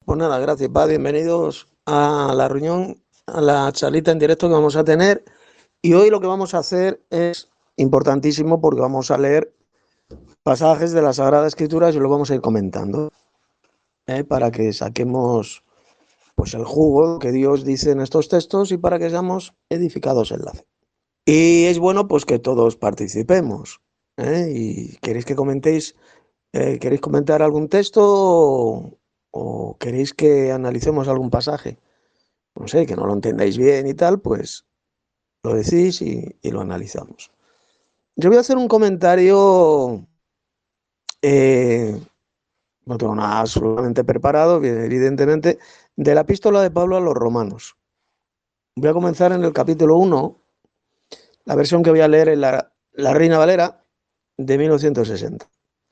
Pues nada, gracias, Paz. Bienvenidos a la reunión, a la charlita en directo que vamos a tener. Y hoy lo que vamos a hacer es importantísimo porque vamos a leer pasajes de la Sagrada Escritura y lo vamos a ir comentando, para que saquemos pues el jugo que Dios dice en estos textos y para que seamos edificados en la fe. Y es bueno pues que todos participemos. Y queréis que comentéis, ¿queréis comentar algún texto o queréis que analicemos algún pasaje? No sé, que no lo entendáis bien y tal, pues lo decís y lo analizamos. Yo voy a hacer un comentario, no tengo nada absolutamente preparado, evidentemente, de la epístola de Pablo a los romanos. Voy a comenzar en el capítulo 1, la versión que voy a leer en la Reina Valera de 1960.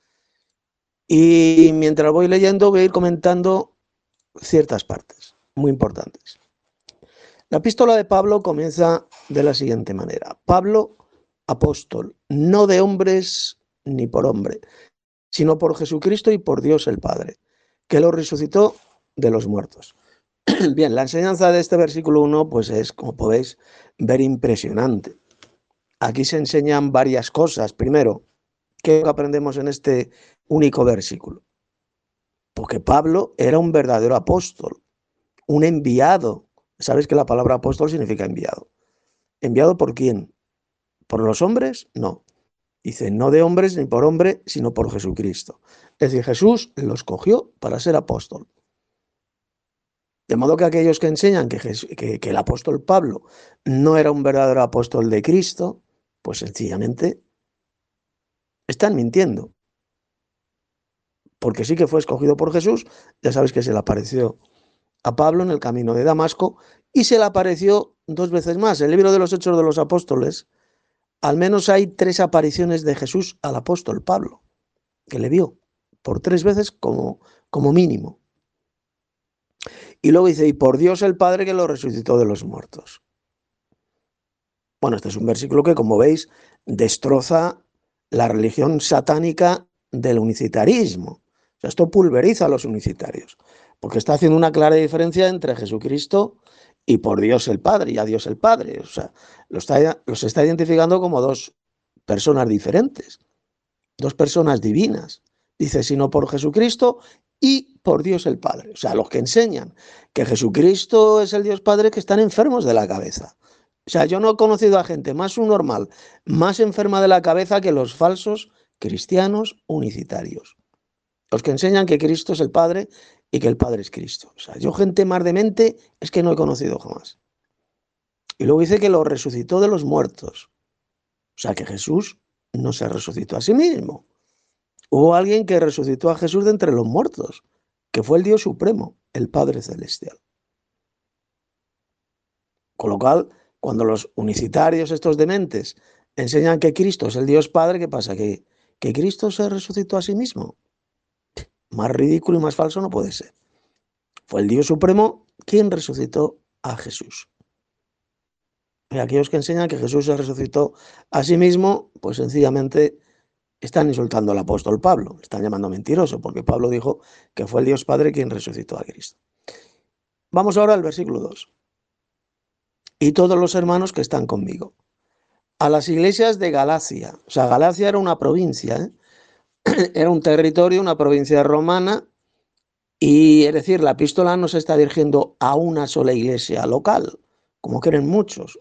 Y mientras voy leyendo voy a ir comentando ciertas partes muy importantes. La epístola de Pablo comienza de la siguiente manera. Pablo, apóstol, no de hombres ni por hombre, sino por Jesucristo y por Dios el Padre, que lo resucitó de los muertos. Bien, la enseñanza de este versículo 1 pues es, como podéis ver, impresionante. Aquí se enseñan varias cosas. Primero, ¿qué aprendemos en este único versículo? Porque Pablo era un verdadero apóstol, un enviado. ¿Sabes que la palabra apóstol significa enviado? ¿Enviado por quién? ¿Por los hombres? No. Dice, no de hombres ni por hombre, sino por Jesucristo. Es decir, Jesús los cogió para ser apóstol. De modo que aquellos que enseñan que el apóstol Pablo no era un verdadero apóstol de Cristo, pues sencillamente están mintiendo. Porque sí que fue escogido por Jesús, ya sabes que se le apareció a Pablo en el camino de Damasco y se le apareció 2 veces más. En el libro de los Hechos de los Apóstoles, al menos hay 3 apariciones de Jesús al apóstol Pablo, que le vio por 3 veces como mínimo. Y luego dice, y por Dios el Padre que lo resucitó de los muertos. Bueno, este es un versículo que, como veis, destroza la religión satánica del unicitarismo. O sea, esto pulveriza a los unicitarios, porque está haciendo una clara diferencia entre Jesucristo y por Dios el Padre, y a Dios el Padre. O sea, los está identificando como 2 personas diferentes, 2 personas divinas. Dice, sino por Jesucristo y por Dios el Padre. O sea, los que enseñan que Jesucristo es el Dios Padre, que están enfermos de la cabeza. O sea, yo no he conocido a gente más subnormal, más enferma de la cabeza que los falsos cristianos unicitarios. Los que enseñan que Cristo es el Padre y que el Padre es Cristo. O sea, yo gente más demente es que no he conocido jamás. Y luego dice que lo resucitó de los muertos. O sea, que Jesús no se resucitó a sí mismo. Hubo alguien que resucitó a Jesús de entre los muertos, que fue el Dios Supremo, el Padre Celestial. Con lo cual, cuando los unicitarios, estos dementes, enseñan que Cristo es el Dios Padre, ¿qué pasa? ¿Que Cristo se resucitó a sí mismo? Más ridículo y más falso no puede ser. Fue el Dios Supremo quien resucitó a Jesús. Y aquellos que enseñan que Jesús se resucitó a sí mismo, pues sencillamente están insultando al apóstol Pablo, están llamando mentiroso, porque Pablo dijo que fue el Dios Padre quien resucitó a Cristo. Vamos ahora al versículo 2. Y todos los hermanos que están conmigo. A las iglesias de Galacia. O sea, Galacia era una provincia, era un territorio, una provincia romana, y es decir, la epístola no se está dirigiendo a una sola iglesia local, como creen muchos,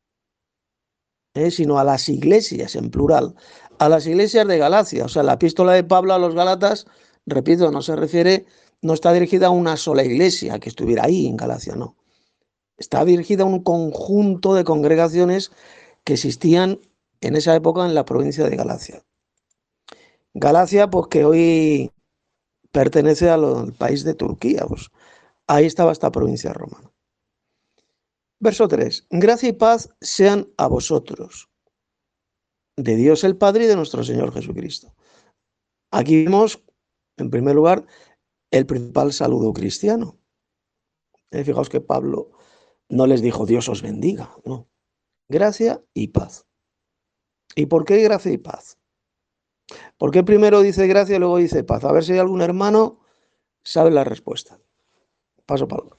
sino a las iglesias en plural, a las iglesias de Galacia. O sea, la epístola de Pablo a los Gálatas, repito, no está dirigida a una sola iglesia que estuviera ahí en Galacia, no. Está dirigida a un conjunto de congregaciones que existían en esa época en la provincia de Galacia. Galacia, pues que hoy pertenece al país de Turquía, pues ahí estaba esta provincia romana. Verso 3. Gracia y paz sean a vosotros, de Dios el Padre y de nuestro Señor Jesucristo. Aquí vemos, en primer lugar, el principal saludo cristiano. Fijaos que Pablo no les dijo Dios os bendiga, no. Gracia y paz. ¿Y por qué gracia y paz? ¿Por qué primero dice gracia y luego dice paz? A ver si hay algún hermano sabe la respuesta. Paso palabra.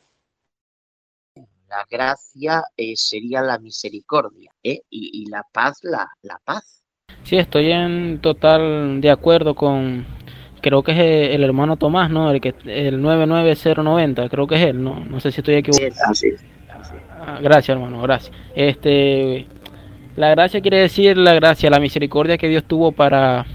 La gracia sería la misericordia, y la paz, la paz. Sí, estoy en total de acuerdo con, creo que es el hermano Tomás, ¿no? El 99090, creo que es él, ¿no? No sé si estoy Así equivocado. es, así es, así es. Gracias, hermano, gracias. La gracia quiere decir la gracia, la misericordia que Dios tuvo para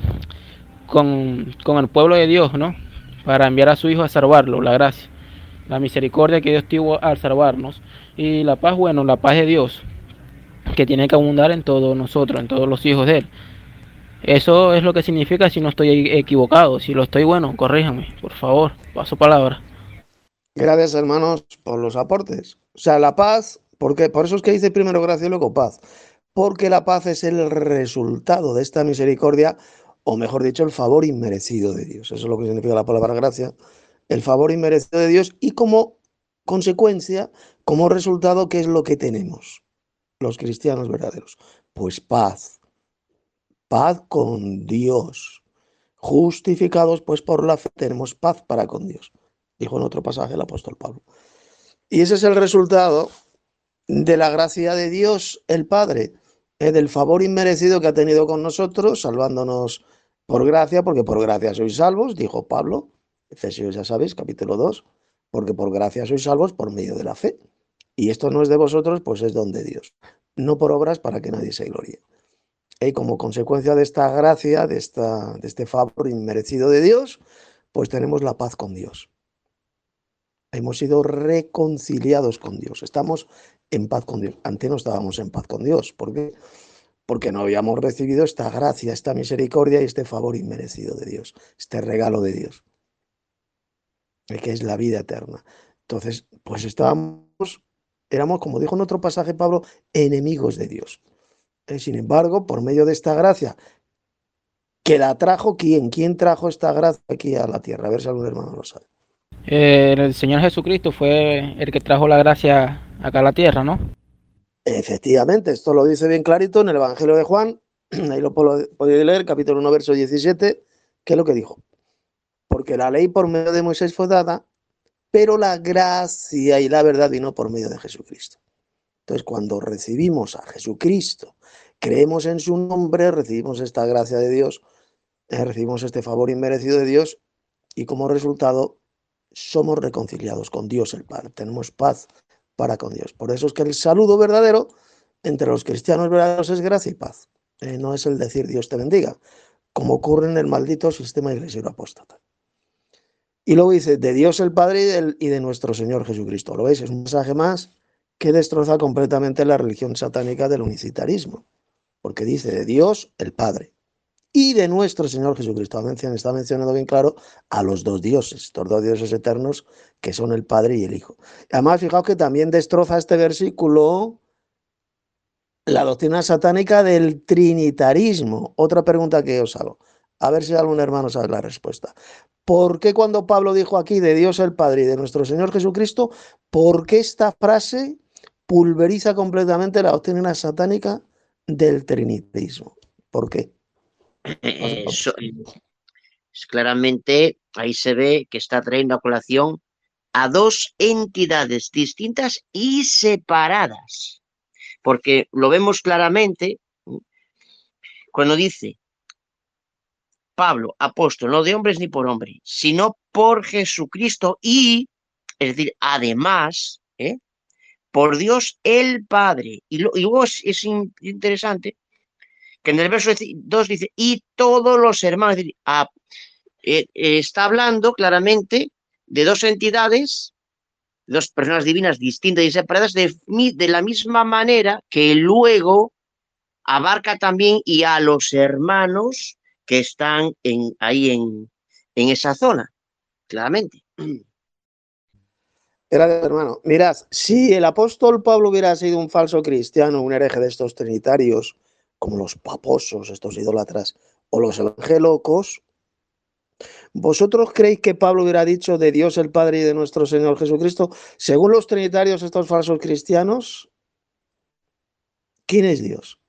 con el pueblo de Dios, ¿no? Para enviar a su Hijo a salvarlo, la gracia. La misericordia que Dios tuvo al salvarnos. Y la paz, bueno, la paz de Dios, que tiene que abundar en todos nosotros, en todos los hijos de Él. Eso es lo que significa si no estoy equivocado. Si lo estoy, bueno, corríjame, por favor. Paso palabra. Gracias, hermanos, por los aportes. O sea, la paz, porque por eso es que dice primero gracia y luego paz. Porque la paz es el resultado de esta misericordia, o mejor dicho, el favor inmerecido de Dios. Eso es lo que significa la palabra gracia. El favor inmerecido de Dios y como consecuencia, como resultado, ¿qué es lo que tenemos los cristianos verdaderos? Pues paz. Paz con Dios. Justificados pues por la fe tenemos paz para con Dios, dijo en otro pasaje el apóstol Pablo. Y ese es el resultado de la gracia de Dios el Padre, del favor inmerecido que ha tenido con nosotros, salvándonos por gracia, porque por gracia sois salvos, dijo Pablo, Efesios ya sabéis, capítulo 2, porque por gracia sois salvos por medio de la fe. Y esto no es de vosotros, pues es don de Dios, no por obras para que nadie se gloríe. Y como consecuencia de esta gracia, de este favor inmerecido de Dios, pues tenemos la paz con Dios. Hemos sido reconciliados con Dios. Estamos en paz con Dios. Antes no estábamos en paz con Dios. ¿Por qué? Porque no habíamos recibido esta gracia, esta misericordia y este favor inmerecido de Dios, este regalo de Dios, que es la vida eterna. Entonces, pues éramos, como dijo en otro pasaje Pablo, enemigos de Dios. Sin embargo, por medio de esta gracia, que la trajo ¿quién? ¿Quién trajo esta gracia aquí a la tierra? A ver si algún hermano lo sabe. El Señor Jesucristo fue el que trajo la gracia acá a la tierra, ¿no? Efectivamente, esto lo dice bien clarito en el Evangelio de Juan, ahí lo podéis leer, capítulo 1, verso 17, que es lo que dijo. Porque la ley por medio de Moisés fue dada, pero la gracia y la verdad vino por medio de Jesucristo. Entonces, cuando recibimos a Jesucristo, creemos en su nombre, recibimos esta gracia de Dios, recibimos este favor inmerecido de Dios y como resultado somos reconciliados con Dios el Padre, tenemos paz para con Dios. Por eso es que el saludo verdadero entre los cristianos verdaderos es gracia y paz. No es el decir Dios te bendiga, como ocurre en el maldito sistema iglesiero apóstata. Y luego dice, de Dios el Padre y de nuestro Señor Jesucristo. ¿Lo veis? Es un mensaje más que destroza completamente la religión satánica del unicitarismo. Porque dice de Dios el Padre y de nuestro Señor Jesucristo. Está mencionado bien claro a los dos dioses, estos dos dioses eternos que son el Padre y el Hijo. Además, fijaos que también destroza este versículo la doctrina satánica del trinitarismo. Otra pregunta que os hago. A ver si algún hermano sabe la respuesta. ¿Por qué cuando Pablo dijo aquí de Dios el Padre y de nuestro Señor Jesucristo, por qué esta frase pulveriza completamente la doctrina satánica del trinitarismo? ¿Por qué? Eso, claramente ahí se ve que está trayendo a colación a dos entidades distintas y separadas, porque lo vemos claramente cuando dice Pablo, apóstol, no de hombres ni por hombre, sino por Jesucristo y, es decir, además, por Dios el Padre. Y luego es interesante que en el verso 2 dice, y todos los hermanos, es decir, está hablando claramente de dos entidades, dos personas divinas distintas y separadas de la misma manera que luego abarca también y a los hermanos que están ahí en esa zona, claramente. Gracias, hermano. Mirad, si el apóstol Pablo hubiera sido un falso cristiano, un hereje de estos trinitarios, como los paposos, estos idólatras, o los evangelocos, ¿vosotros creéis que Pablo hubiera dicho de Dios el Padre y de nuestro Señor Jesucristo? Según los trinitarios, estos falsos cristianos, ¿quién es Dios?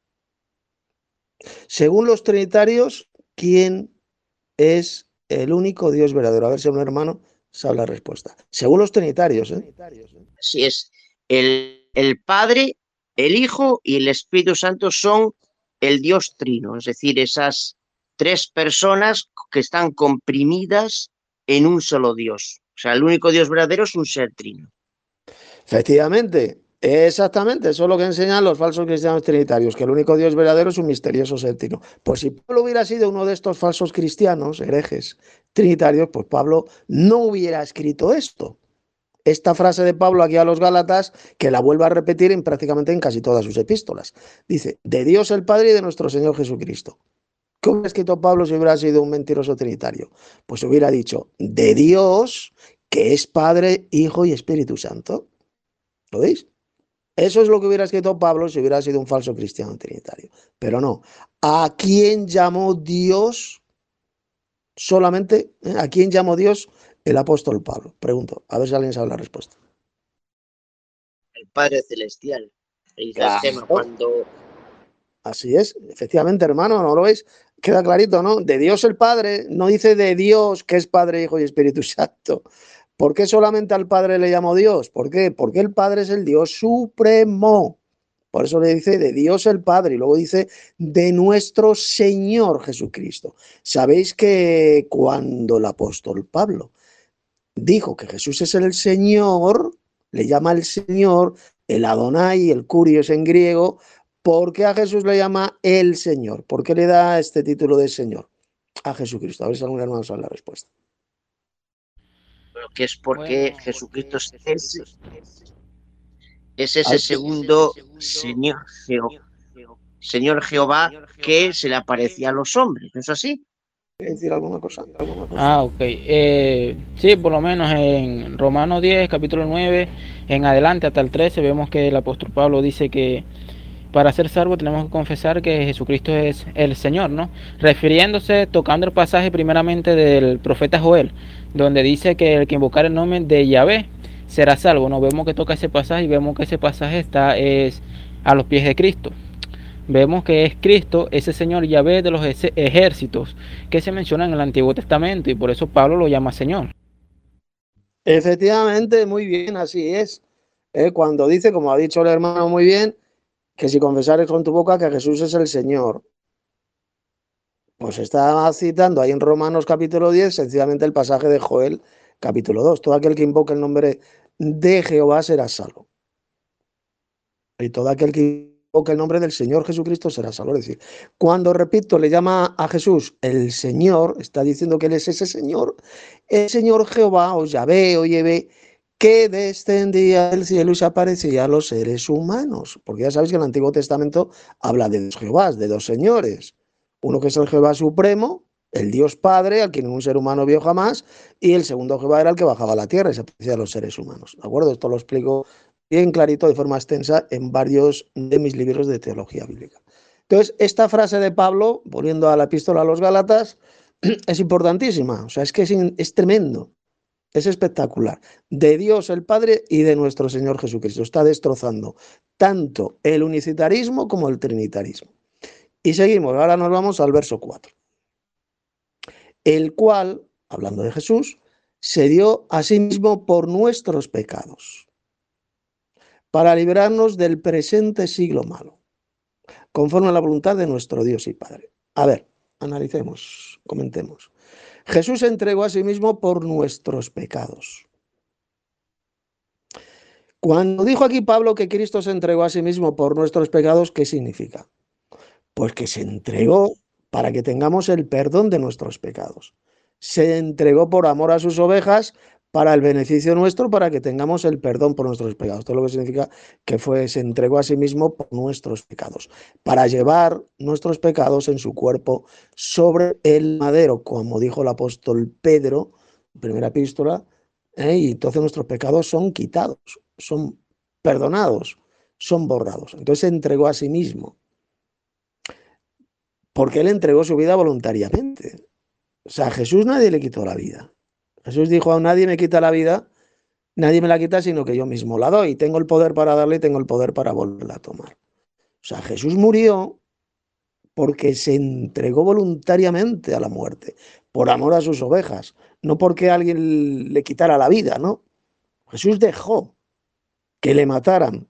Según los trinitarios, ¿quién es el único Dios verdadero? A ver si un hermano Esa es la respuesta. Según los trinitarios, ¿eh? Así es. El Padre, el Hijo y el Espíritu Santo son el Dios Trino, es decir, esas tres personas que están comprimidas en un solo Dios. O sea, el único Dios verdadero es un ser trino. Efectivamente, exactamente, eso es lo que enseñan los falsos cristianos trinitarios, que el único Dios verdadero es un misterioso ser trino. Pues si Pablo hubiera sido uno de estos falsos cristianos, herejes trinitarios, pues Pablo no hubiera escrito esto. Esta frase de Pablo aquí a los Gálatas, que la vuelve a repetir prácticamente en casi todas sus epístolas. Dice, de Dios el Padre y de nuestro Señor Jesucristo. ¿Qué hubiera escrito Pablo si hubiera sido un mentiroso trinitario? Pues hubiera dicho, de Dios, que es Padre, Hijo y Espíritu Santo. ¿Lo veis? Eso es lo que hubiera escrito Pablo si hubiera sido un falso cristiano trinitario. Pero no. ¿A quién llamó Dios solamente? ¿A quién llamó Dios el apóstol Pablo? Pregunto, a ver si alguien sabe la respuesta. El Padre Celestial. El Claro. tema cuando... Así es, efectivamente, hermano, ¿no lo veis? Queda clarito, ¿no? De Dios el Padre, no dice de Dios que es Padre, Hijo y Espíritu Santo. ¿Por qué solamente al Padre le llamó Dios? ¿Por qué? Porque el Padre es el Dios supremo. Por eso le dice de Dios el Padre y luego dice de nuestro Señor Jesucristo. Sabéis que cuando el apóstol Pablo dijo que Jesús es el Señor, le llama el Señor, el Adonai, el Kurios en griego. ¿Por qué a Jesús le llama el Señor? ¿Por qué le da este título de Señor a Jesucristo? A ver si algún hermano sabe la respuesta. Que es porque Bueno, Jesucristo es ese Al- segundo Señor Jehová que se le aparecía a los hombres, ¿no es así? decir alguna cosa? Ok. Sí, por lo menos en Romanos 10, capítulo 9, en adelante hasta el 13, vemos que el apóstol Pablo dice que para ser salvo tenemos que confesar que Jesucristo es el Señor, ¿no? Refiriéndose, tocando el pasaje primeramente del profeta Joel, donde dice que el que invocar el nombre de Yahvé será salvo, ¿no? Vemos que toca ese pasaje y vemos que ese pasaje es a los pies de Cristo. Vemos que es Cristo, ese Señor Yahvé de los ejércitos que se menciona en el Antiguo Testamento y por eso Pablo lo llama Señor. Efectivamente, muy bien, así es. Cuando dice, como ha dicho el hermano muy bien, que si confesares con tu boca que Jesús es el Señor, pues está citando ahí en Romanos capítulo 10, sencillamente el pasaje de Joel capítulo 2. Todo aquel que invoque el nombre de Jehová será salvo. Y todo aquel que invoque el nombre del Señor Jesucristo será salvo. Es decir, cuando, repito, le llama a Jesús el Señor, está diciendo que Él es ese Señor, el Señor Jehová, o Yahvé, o Yahvé, que descendía del cielo y se aparecía a los seres humanos. Porque ya sabéis que en el Antiguo Testamento habla de dos Jehovás, de dos señores. Uno que es el Jehová Supremo, el Dios Padre, al que ningún ser humano vio jamás, y el segundo Jehová era el que bajaba a la tierra y se aparecía a los seres humanos. ¿De acuerdo? Esto lo explico bien clarito, de forma extensa, en varios de mis libros de teología bíblica. Entonces, esta frase de Pablo, volviendo a la epístola a los Gálatas, es importantísima. O sea, es que es tremendo. Es espectacular. De Dios el Padre y de nuestro Señor Jesucristo. Está destrozando tanto el unicitarismo como el trinitarismo. Y seguimos. Ahora nos vamos al verso 4. El cual, hablando de Jesús, se dio a sí mismo por nuestros pecados, para librarnos del presente siglo malo, conforme a la voluntad de nuestro Dios y Padre. A ver, analicemos, comentemos. Jesús se entregó a sí mismo por nuestros pecados. Cuando dijo aquí Pablo que Cristo se entregó a sí mismo por nuestros pecados, ¿qué significa? Pues que se entregó para que tengamos el perdón de nuestros pecados. Se entregó por amor a sus ovejas para el beneficio nuestro, para que tengamos el perdón por nuestros pecados. Esto es lo que significa que se entregó a sí mismo por nuestros pecados, para llevar nuestros pecados en su cuerpo sobre el madero, como dijo el apóstol Pedro, primera epístola, y entonces nuestros pecados son quitados, son perdonados, son borrados. Entonces se entregó a sí mismo, porque él entregó su vida voluntariamente. O sea, a Jesús nadie le quitó la vida. Jesús dijo, a nadie me quita la vida, nadie me la quita, sino que yo mismo la doy. Tengo el poder para darle y tengo el poder para volverla a tomar. O sea, Jesús murió porque se entregó voluntariamente a la muerte, por amor a sus ovejas, no porque alguien le quitara la vida, ¿no? Jesús dejó que le mataran.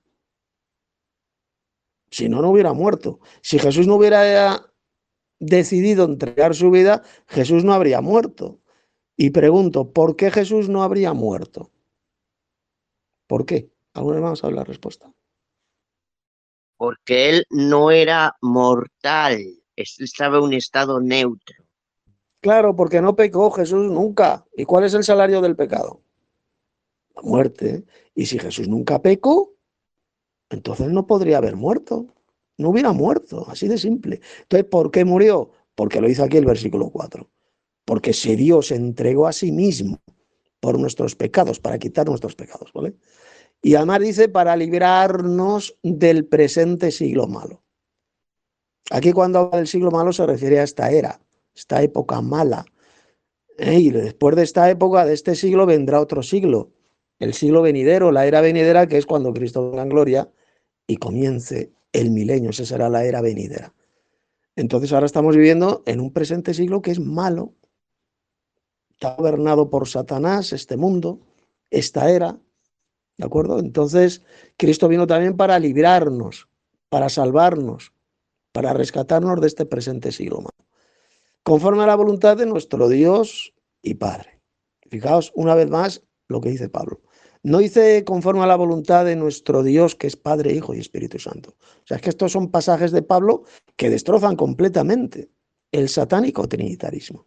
Si no, no hubiera muerto. Si Jesús no hubiera decidido entregar su vida, Jesús no habría muerto. Y pregunto, ¿por qué Jesús no habría muerto? ¿Por qué? ¿Alguna vez vamos a ver la respuesta? Porque él no era mortal, estaba en un estado neutro. Claro, porque no pecó Jesús nunca. ¿Y cuál es el salario del pecado? La muerte. Y si Jesús nunca pecó, entonces no podría haber muerto. No hubiera muerto, así de simple. Entonces, ¿por qué murió? Porque lo dice aquí el versículo 4. Porque si Dios se entregó a sí mismo por nuestros pecados, para quitar nuestros pecados, ¿vale? Y además dice para librarnos del presente siglo malo. Aquí cuando habla del siglo malo se refiere a esta era, esta época mala. Y después de esta época, de este siglo, vendrá otro siglo, el siglo venidero, la era venidera, que es cuando Cristo venga en gloria y comience el milenio. Esa será la era venidera. Entonces ahora estamos viviendo en un presente siglo que es malo. Está gobernado por Satanás, este mundo, esta era, ¿de acuerdo? Entonces Cristo vino también para librarnos, para salvarnos, para rescatarnos de este presente siglo malo, conforme a la voluntad de nuestro Dios y Padre. Fijaos una vez más lo que dice Pablo. No dice conforme a la voluntad de nuestro Dios, que es Padre, Hijo y Espíritu Santo. O sea, es que estos son pasajes de Pablo que destrozan completamente el satánico trinitarismo.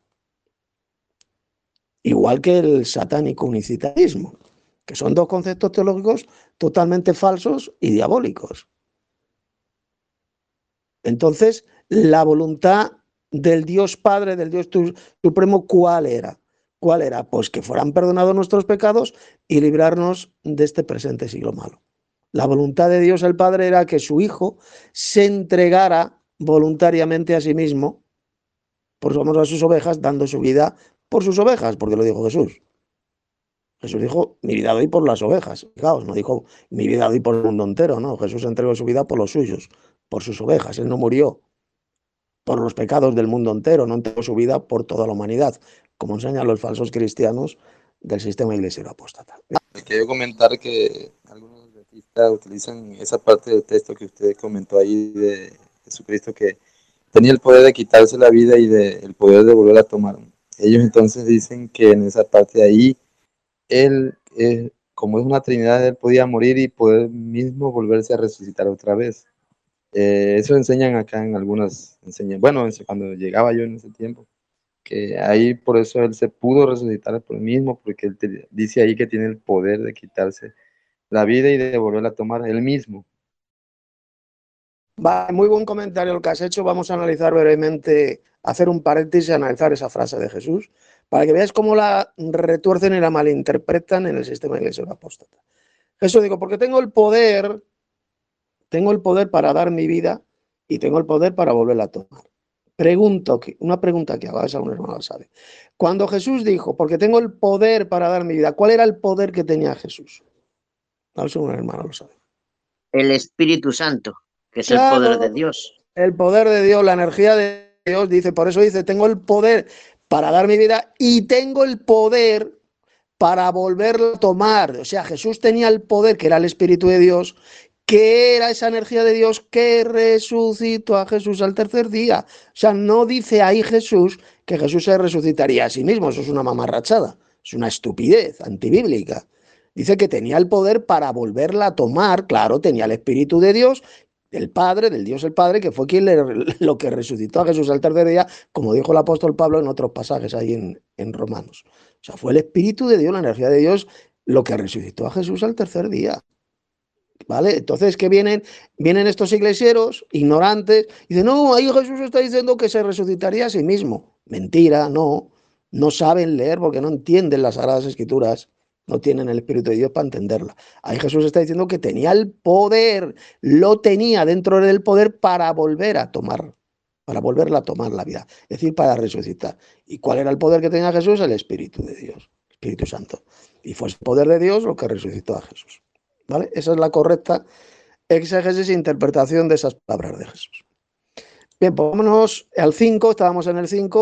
Igual que el satánico unicitarismo, que son dos conceptos teológicos totalmente falsos y diabólicos. Entonces, la voluntad del Dios Padre, del Dios Supremo, ¿cuál era? ¿Cuál era? Pues que fueran perdonados nuestros pecados y librarnos de este presente siglo malo. La voluntad de Dios el Padre era que su Hijo se entregara voluntariamente a sí mismo por amor a sus ovejas, dando su vida por sus ovejas, porque lo dijo Jesús. Jesús dijo, mi vida doy por las ovejas. Fijaos, no dijo, mi vida doy por el mundo entero, no. Jesús entregó su vida por los suyos, por sus ovejas. Él no murió por los pecados del mundo entero, no entregó su vida por toda la humanidad, como enseñan los falsos cristianos del sistema iglesiero apóstata. Quiero comentar que algunos adventistas utilizan esa parte del texto que usted comentó ahí de Jesucristo, que tenía el poder de quitarse la vida y el poder de volver a tomar. Ellos entonces dicen que en esa parte de ahí, él, como es una Trinidad, él podía morir y poder mismo volverse a resucitar otra vez. Eso enseñan acá en algunas, bueno, cuando llegaba yo en ese tiempo, que ahí por eso él se pudo resucitar por él mismo, porque él dice ahí que tiene el poder de quitarse la vida y de volverla a tomar él mismo. Vale, muy buen comentario el que has hecho. Vamos a analizar brevemente, hacer un paréntesis y analizar esa frase de Jesús, para que veáis cómo la retuercen y la malinterpretan en el sistema iglesiano apóstata. Jesús dijo, porque tengo el poder para dar mi vida y tengo el poder para volverla a tomar. Una pregunta que hago, a ver si algún hermano lo sabe. Cuando Jesús dijo, porque tengo el poder para dar mi vida, ¿cuál era el poder que tenía Jesús? A ver si algún hermano lo sabe. El Espíritu Santo, que es Claro, el poder de Dios. El poder de Dios, la energía de Dios, dice, por eso dice, tengo el poder para dar mi vida y tengo el poder para volverlo a tomar. O sea, Jesús tenía el poder, que era el Espíritu de Dios, que era esa energía de Dios que resucitó a Jesús al tercer día. O sea, no dice ahí Jesús que Jesús se resucitaría a sí mismo. Eso es una mamarrachada, es una estupidez antibíblica. Dice que tenía el poder para volverla a tomar. Claro, tenía el Espíritu de Dios, del Padre, del Dios el Padre, que fue quien lo que resucitó a Jesús al tercer día, como dijo el apóstol Pablo en otros pasajes ahí en Romanos. O sea, fue el Espíritu de Dios, la energía de Dios, lo que resucitó a Jesús al tercer día. ¿Vale? Entonces, ¿qué vienen estos iglesieros ignorantes? Y dicen, no, ahí Jesús está diciendo que se resucitaría a sí mismo. Mentira, no saben leer porque no entienden las Sagradas Escrituras, no tienen el Espíritu de Dios para entenderla. Ahí Jesús está diciendo que tenía el poder, lo tenía dentro del poder para volverla a tomar la vida, es decir, para resucitar. ¿Y cuál era el poder que tenía Jesús? El Espíritu de Dios, Espíritu Santo. Y fue el poder de Dios lo que resucitó a Jesús. ¿Vale? Esa es la correcta exégesis e interpretación de esas palabras de Jesús. Bien, pues vámonos al 5, estábamos en el 5,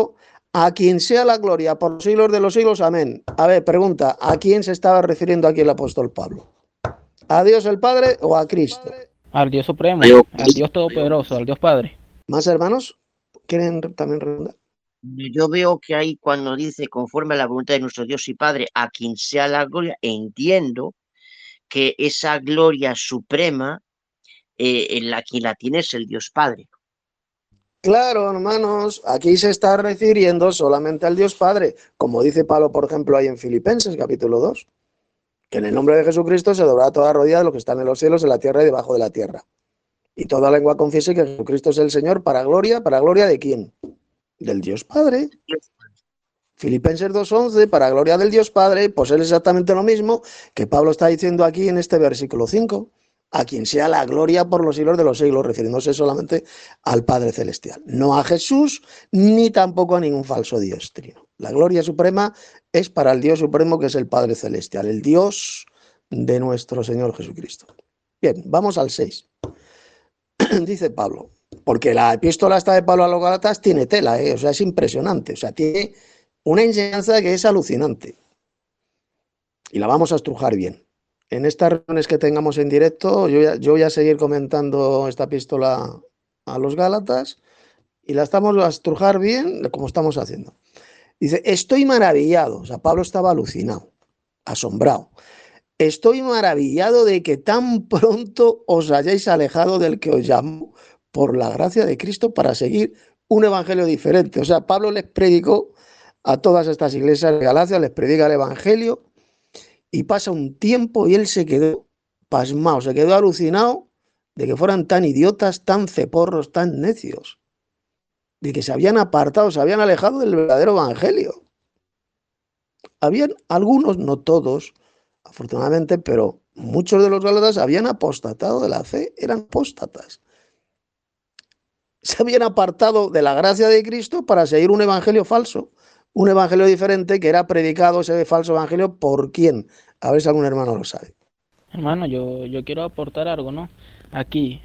A quien sea la gloria por los siglos de los siglos, amén. A ver, pregunta, ¿a quién se estaba refiriendo aquí el apóstol Pablo? ¿A Dios el Padre o a Cristo? Al Dios Supremo, Yo, al Dios Todopoderoso, al Dios Padre. ¿Más hermanos? ¿Quieren también responder? yo veo que ahí cuando dice conforme a la voluntad de nuestro Dios y Padre, a quien sea la gloria, entiendo que esa gloria suprema en la que la tiene es el Dios Padre. Claro, hermanos, aquí se está refiriendo solamente al Dios Padre, como dice Pablo, por ejemplo, ahí en Filipenses, capítulo 2, que en el nombre de Jesucristo se doblará toda rodilla de los que están en los cielos, en la tierra y debajo de la tierra. Y toda lengua confiese que Jesucristo es el Señor ¿para gloria de quién? Del Dios Padre. Filipenses 2:11, para gloria del Dios Padre, pues es exactamente lo mismo que Pablo está diciendo aquí en este versículo 5. A quien sea la gloria por los siglos de los siglos, refiriéndose solamente al Padre Celestial. No a Jesús, ni tampoco a ningún falso Dios trino. La gloria suprema es para el Dios supremo, que es el Padre Celestial, el Dios de nuestro Señor Jesucristo. Bien, vamos al 6. Dice Pablo, porque la epístola esta de Pablo a los Gálatas tiene tela, o sea, es impresionante, o sea, tiene una enseñanza que es alucinante. Y la vamos a estrujar bien. En estas reuniones que tengamos en directo, yo voy a seguir comentando esta epístola a los Gálatas y la estamos a estrujar bien como estamos haciendo. Dice, estoy maravillado, o sea, Pablo estaba alucinado, asombrado. Estoy maravillado de que tan pronto os hayáis alejado del que os llamó por la gracia de Cristo para seguir un evangelio diferente. O sea, Pablo les predicó a todas estas iglesias de Galacia, les predica el evangelio y pasa un tiempo y él se quedó pasmado, se quedó alucinado de que fueran tan idiotas, tan ceporros, tan necios, de que se habían apartado, se habían alejado del verdadero evangelio. Habían algunos, no todos, afortunadamente, pero muchos de los gálatas habían apostatado de la fe, eran apóstatas. Se habían apartado de la gracia de Cristo para seguir un evangelio falso, un evangelio diferente que era predicado, ese falso evangelio, ¿por quién? A ver si algún hermano lo sabe. Hermano, yo quiero aportar algo, ¿no? Aquí,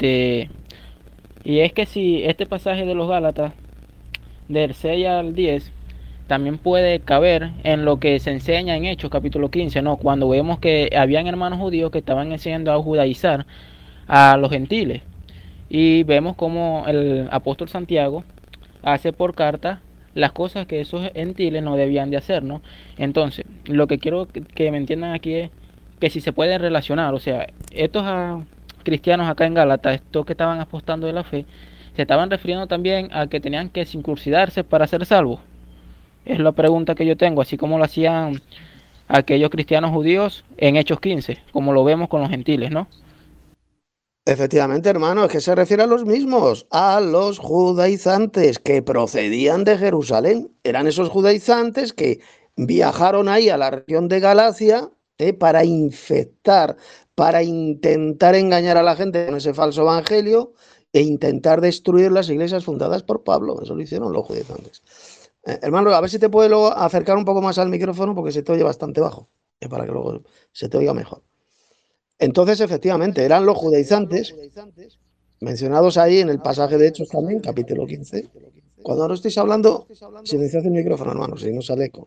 y es que si este pasaje de los Gálatas, del 6 al 10, también puede caber en lo que se enseña en Hechos capítulo 15, ¿no? Cuando vemos que habían hermanos judíos que estaban enseñando a judaizar a los gentiles. Y vemos como el apóstol Santiago hace por carta las cosas que esos gentiles no debían de hacer, ¿no? Entonces, lo que quiero que me entiendan aquí es que si se pueden relacionar, o sea, estos cristianos acá en Gálatas, estos que estaban apostando de la fe, se estaban refiriendo también a que tenían que circuncidarse para ser salvos. Es la pregunta que yo tengo, así como lo hacían aquellos cristianos judíos en Hechos 15, como lo vemos con los gentiles, ¿no? Efectivamente, hermano, es que se refiere a los mismos, a los judaizantes que procedían de Jerusalén. Eran esos judaizantes que viajaron ahí a la región de Galacia para infectar, para intentar engañar a la gente con ese falso evangelio e intentar destruir las iglesias fundadas por Pablo. Eso lo hicieron los judaizantes. Hermano, a ver si te puedo acercar un poco más al micrófono porque se te oye bastante bajo, para que luego se te oiga mejor. Entonces, efectivamente, eran los judaizantes, mencionados ahí en el pasaje de Hechos también, capítulo 15. Cuando no estéis hablando, silenciad el micrófono, hermano, si no sale eco.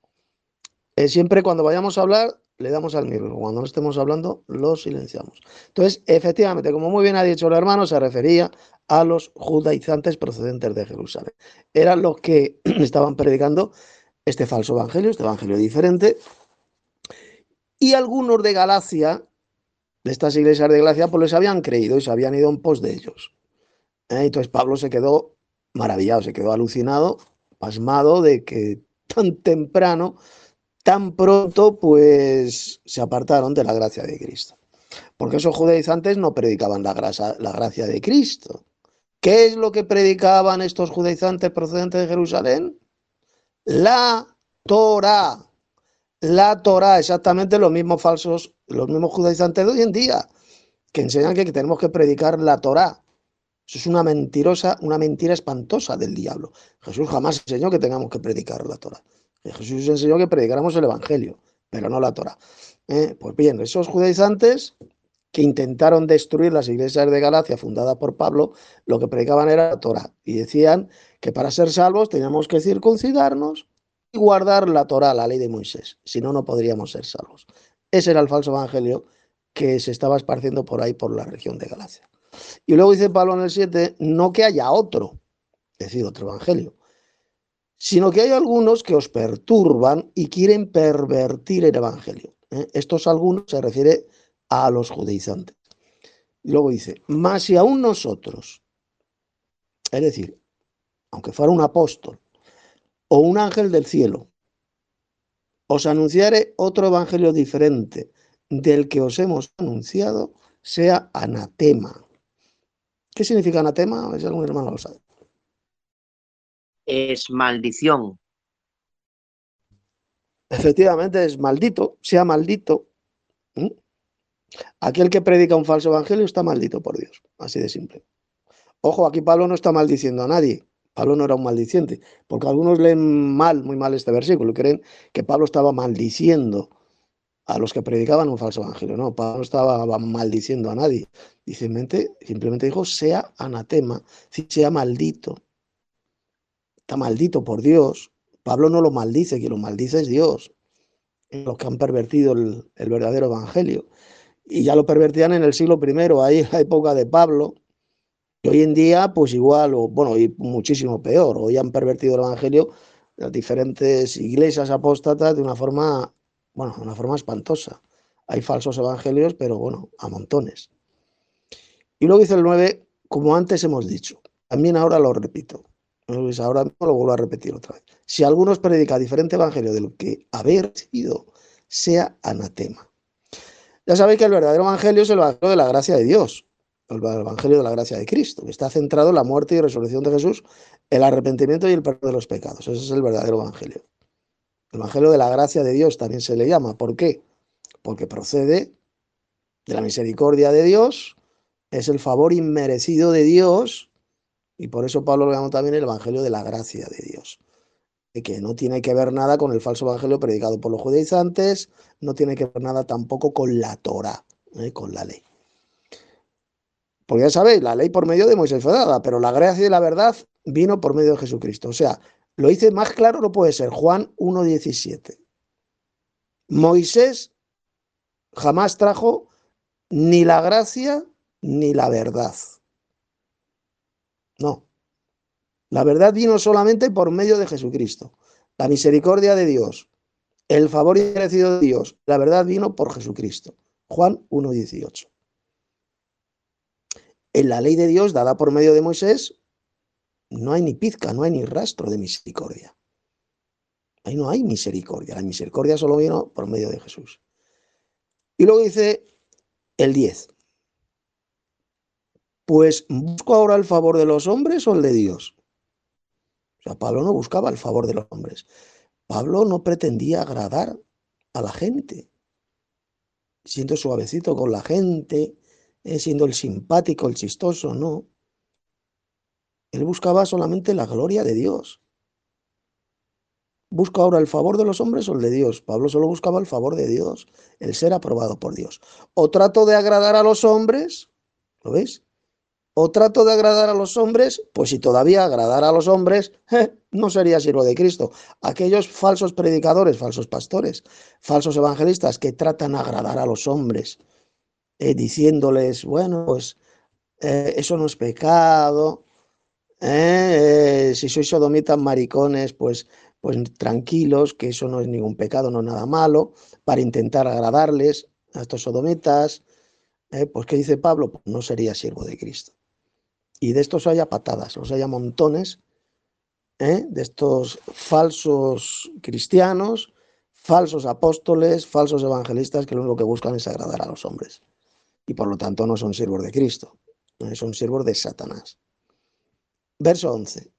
Siempre cuando vayamos a hablar, le damos al micrófono. Cuando no estemos hablando, lo silenciamos. Entonces, efectivamente, como muy bien ha dicho el hermano, se refería a los judaizantes procedentes de Jerusalén. Eran los que estaban predicando este falso evangelio, este evangelio diferente. Y algunos de Galacia, de estas iglesias de Galacia, pues les habían creído y se habían ido en pos de ellos. Entonces Pablo se quedó maravillado, se quedó alucinado, pasmado de que tan temprano, tan pronto, pues se apartaron de la gracia de Cristo. Porque esos judaizantes no predicaban la gracia de Cristo. ¿Qué es lo que predicaban estos judaizantes procedentes de Jerusalén? La Torá. La Torá, exactamente los mismos falsos, los mismos judaizantes de hoy en día, que enseñan que tenemos que predicar la Torá. Eso es una mentira espantosa del diablo. Jesús jamás enseñó que tengamos que predicar la Torá. Jesús enseñó que predicáramos el Evangelio, pero no la Torá. Pues bien, esos judaizantes que intentaron destruir las iglesias de Galacia fundadas por Pablo, lo que predicaban era la Torá. Y decían que para ser salvos teníamos que circuncidarnos y guardar la Torá, la ley de Moisés. Si no, no podríamos ser salvos. Ese era el falso evangelio que se estaba esparciendo por ahí, por la región de Galacia. Y luego dice Pablo en el 7, no que haya otro, es decir, otro evangelio, sino que hay algunos que os perturban y quieren pervertir el evangelio. Estos algunos se refiere a los judaizantes. Y luego dice, mas si aún nosotros, es decir, aunque fuera un apóstol o un ángel del cielo, os anunciare otro evangelio diferente del que os hemos anunciado, sea anatema. ¿Qué significa anatema? A ver si algún hermano lo sabe. Es maldición. Efectivamente es maldito, sea maldito. Aquel que predica un falso evangelio está maldito por Dios, así de simple. Ojo, aquí Pablo no está maldiciendo a nadie. Pablo no era un maldiciente, porque algunos leen mal, muy mal este versículo y creen que Pablo estaba maldiciendo a los que predicaban un falso evangelio. No, Pablo no estaba maldiciendo a nadie. Simplemente dijo, sea anatema, sea maldito. Está maldito por Dios. Pablo no lo maldice, quien lo maldice es Dios. Los que han pervertido el verdadero evangelio. Y ya lo pervertían en el siglo I, ahí en la época de Pablo. Y hoy en día, pues igual, o bueno, y muchísimo peor. Hoy han pervertido el evangelio las diferentes iglesias apóstatas de una forma, bueno, de una forma espantosa. Hay falsos evangelios, pero bueno, a montones. Y luego dice el 9, como antes hemos dicho, también ahora lo repito. Ahora mismo lo vuelvo a repetir otra vez. Si algunos predica diferente evangelio del que haber sido, sea anatema. Ya sabéis que el verdadero evangelio es el evangelio de la gracia de Dios, el evangelio de la gracia de Cristo, que está centrado en la muerte y resurrección de Jesús, el arrepentimiento y el perdón de los pecados. Ese es el verdadero evangelio. El evangelio de la gracia de Dios también se le llama. ¿Por qué? Porque procede de la misericordia de Dios, es el favor inmerecido de Dios, y por eso Pablo lo llama también el evangelio de la gracia de Dios. Y que no tiene que ver nada con el falso evangelio predicado por los judaizantes, no tiene que ver nada tampoco con la Torá, con la ley. Porque ya sabéis, la ley por medio de Moisés fue dada, pero la gracia y la verdad vino por medio de Jesucristo. O sea, lo dice más claro, no puede ser. Juan 1:17. Moisés jamás trajo ni la gracia ni la verdad. No. La verdad vino solamente por medio de Jesucristo. La misericordia de Dios, el favor inmerecido de Dios, la verdad vino por Jesucristo. Juan 1:18. En la ley de Dios dada por medio de Moisés no hay ni pizca, no hay ni rastro de misericordia. Ahí no hay misericordia. La misericordia solo vino por medio de Jesús. Y luego dice el 10. Pues, ¿busco ahora el favor de los hombres o el de Dios? O sea, Pablo no buscaba el favor de los hombres. Pablo no pretendía agradar a la gente, siendo suavecito con la gente, siendo el simpático, el chistoso, no. Él buscaba solamente la gloria de Dios. ¿Busco ahora el favor de los hombres o el de Dios? Pablo solo buscaba el favor de Dios, el ser aprobado por Dios. O trato de agradar a los hombres, ¿lo veis? O trato de agradar a los hombres, pues si todavía agradara a los hombres, no sería siervo de Cristo. Aquellos falsos predicadores, falsos pastores, falsos evangelistas que tratan de agradar a los hombres, diciéndoles, bueno, pues eso no es pecado, si sois sodomitas maricones, pues tranquilos, que eso no es ningún pecado, no es nada malo, para intentar agradarles a estos sodomitas, pues ¿qué dice Pablo? Pues no sería siervo de Cristo. Y de estos haya patadas, los haya montones, de estos falsos cristianos, falsos apóstoles, falsos evangelistas, que lo único que buscan es agradar a los hombres. Y por lo tanto no son siervos de Cristo, son siervos de Satanás. Verso 11.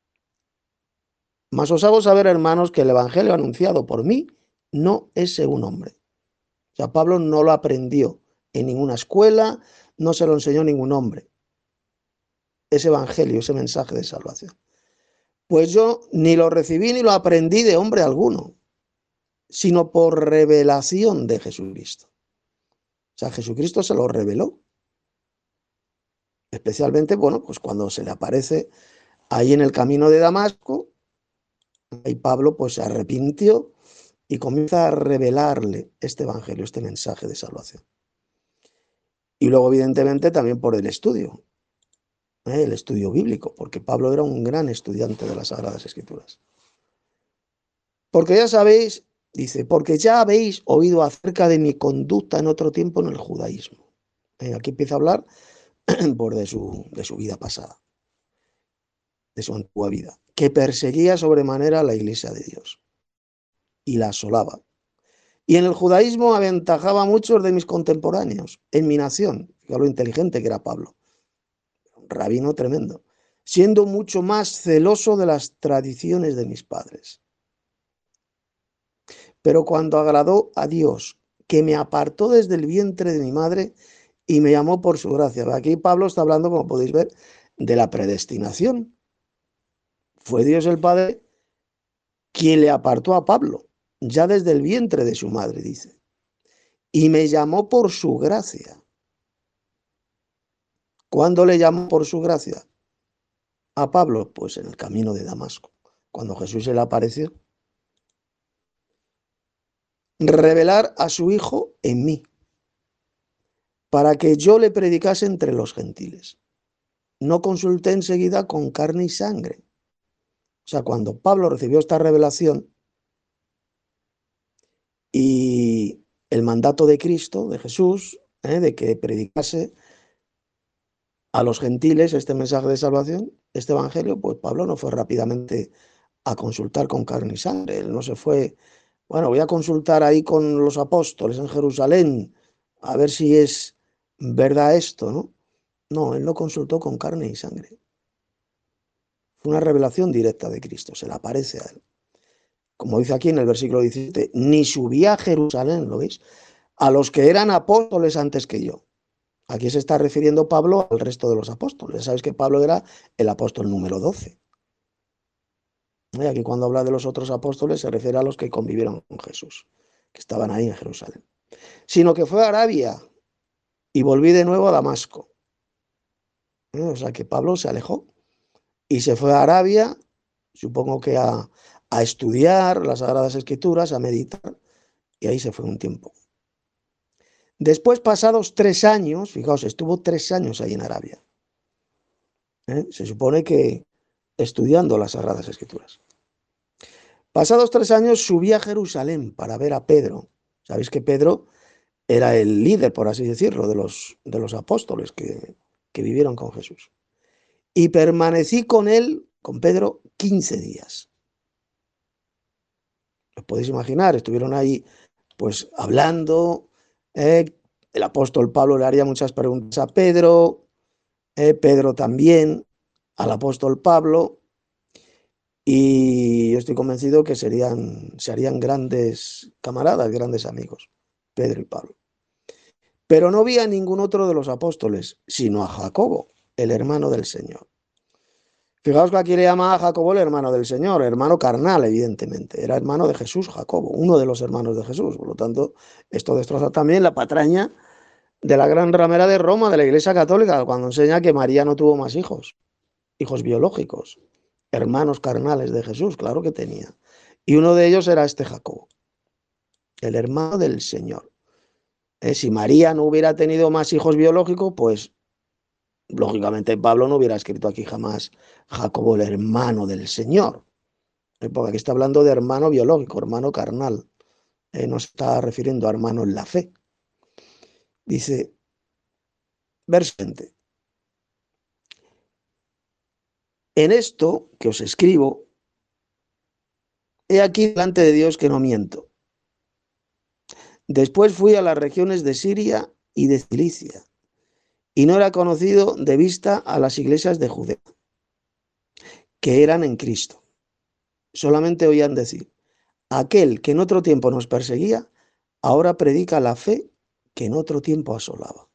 Mas os hago saber, hermanos, que el evangelio anunciado por mí no es según hombre. O sea, Pablo no lo aprendió en ninguna escuela, no se lo enseñó ningún hombre. Ese evangelio, ese mensaje de salvación. Pues yo ni lo recibí ni lo aprendí de hombre alguno, sino por revelación de Jesucristo. O sea, Jesucristo se lo reveló. Especialmente, bueno, pues cuando se le aparece ahí en el camino de Damasco, ahí Pablo pues se arrepintió y comienza a revelarle este evangelio, este mensaje de salvación. Y luego, evidentemente, también por el estudio bíblico, porque Pablo era un gran estudiante de las Sagradas Escrituras. Porque ya sabéis, dice, porque ya habéis oído acerca de mi conducta en otro tiempo en el judaísmo. Aquí empieza a hablar por de su vida pasada, de su antigua vida, que perseguía sobremanera a la iglesia de Dios y la asolaba. Y en el judaísmo aventajaba a muchos de mis contemporáneos en mi nación, fíjate lo inteligente que era Pablo, un rabino tremendo, siendo mucho más celoso de las tradiciones de mis padres. Pero cuando agradó a Dios, que me apartó desde el vientre de mi madre y me llamó por su gracia. Aquí Pablo está hablando, como podéis ver, de la predestinación. Fue Dios el Padre quien le apartó a Pablo, ya desde el vientre de su madre, dice. Y me llamó por su gracia. ¿Cuándo le llamó por su gracia a Pablo? Pues en el camino de Damasco, cuando Jesús se le apareció. Revelar a su Hijo en mí, para que yo le predicase entre los gentiles. No consulté enseguida con carne y sangre. O sea, cuando Pablo recibió esta revelación y el mandato de Cristo, de Jesús, de que predicase a los gentiles este mensaje de salvación, este evangelio, pues Pablo no fue rápidamente a consultar con carne y sangre. Él no se fue, bueno, voy a consultar ahí con los apóstoles en Jerusalén, a ver si es verdad esto, ¿no? No, él no consultó con carne y sangre. Fue una revelación directa de Cristo, se le aparece a él. Como dice aquí en el versículo 17, ni subí a Jerusalén, ¿lo veis? A los que eran apóstoles antes que yo. Aquí se está refiriendo Pablo al resto de los apóstoles. Ya sabéis que Pablo era el apóstol número 12. Y aquí cuando habla de los otros apóstoles se refiere a los que convivieron con Jesús, que estaban ahí en Jerusalén. Sino que fue a Arabia y volví de nuevo a Damasco. O sea que Pablo se alejó y se fue a Arabia, supongo que a estudiar las Sagradas Escrituras, a meditar, y ahí se fue un tiempo. Después, pasados 3 años, fijaos, estuvo 3 años ahí en Arabia. Se supone que estudiando las Sagradas Escrituras. Pasados 3 años subí a Jerusalén para ver a Pedro. Sabéis que Pedro era el líder, por así decirlo, de los apóstoles que vivieron con Jesús. Y permanecí con él, con Pedro, 15 días. Os podéis imaginar, estuvieron ahí pues hablando. El apóstol Pablo le haría muchas preguntas a Pedro, Pedro también al apóstol Pablo, y yo estoy convencido que se harían grandes camaradas, grandes amigos, Pedro y Pablo. Pero no vi a ningún otro de los apóstoles, sino a Jacobo, el hermano del Señor. Fijaos que aquí le llama a Jacobo el hermano del Señor, hermano carnal, evidentemente. Era hermano de Jesús, Jacobo, uno de los hermanos de Jesús. Por lo tanto, esto destroza también la patraña de la gran ramera de Roma, de la Iglesia Católica, cuando enseña que María no tuvo más hijos biológicos, hermanos carnales de Jesús, claro que tenía. Y uno de ellos era este Jacobo, el hermano del Señor. Si María no hubiera tenido más hijos biológicos, pues lógicamente Pablo no hubiera escrito aquí jamás Jacobo, el hermano del Señor. Porque aquí está hablando de hermano biológico, hermano carnal. No se está refiriendo a hermano en la fe. Dice, verso 20. En esto que os escribo, he aquí delante de Dios que no miento. Después fui a las regiones de Siria y de Cilicia, y no era conocido de vista a las iglesias de Judea, que eran en Cristo. Solamente oían decir, aquel que en otro tiempo nos perseguía, ahora predica la fe que en otro tiempo asolaba.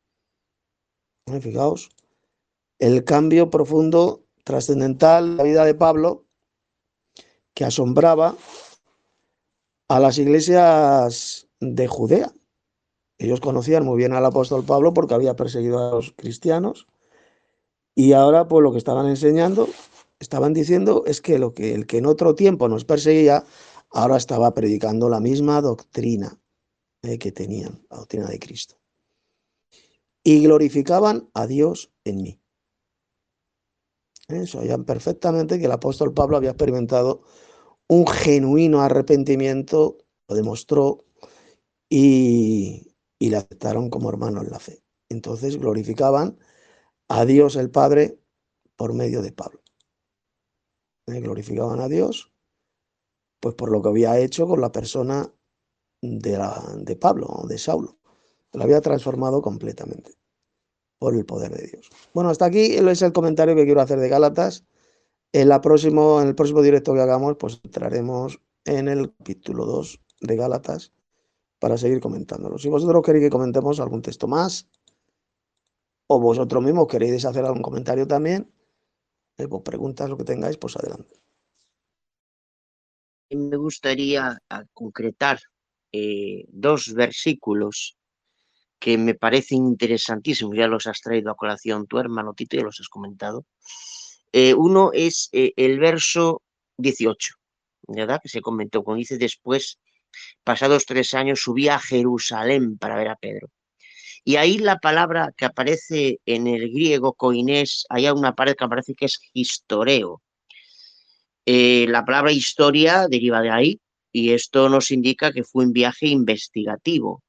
Fijaos, el cambio profundo, trascendental de la vida de Pablo, que asombraba a las iglesias de Judea. Ellos conocían muy bien al apóstol Pablo porque había perseguido a los cristianos, y ahora pues lo que estaban diciendo es que el que en otro tiempo nos perseguía, ahora estaba predicando la misma doctrina que tenían, la doctrina de Cristo. Y glorificaban a Dios en mí. Sabían perfectamente que el apóstol Pablo había experimentado un genuino arrepentimiento, lo demostró, y le aceptaron como hermano en la fe. Entonces glorificaban a Dios el Padre por medio de Pablo. Glorificaban a Dios pues por lo que había hecho con la persona de Pablo, de Saulo. Lo había transformado completamente por el poder de Dios. Bueno, hasta aquí es el comentario que quiero hacer de Gálatas. En el próximo directo que hagamos, pues entraremos en el capítulo 2 de Gálatas para seguir comentándolo. Si vosotros queréis que comentemos algún texto más, o vosotros mismos queréis hacer algún comentario también, pues preguntas, lo que tengáis, pues adelante. Me gustaría concretar dos versículos que me parecen interesantísimos. Ya los has traído a colación tu hermano Tito, ya los has comentado. Uno es el verso 18, ¿verdad? Que se comentó, cuando dice: después, pasados 3 años, subí a Jerusalén para ver a Pedro. Y ahí la palabra que aparece en el griego, koinés, hay una parte que aparece que es historeo. La palabra historia deriva de ahí, y esto nos indica que fue un viaje investigativo.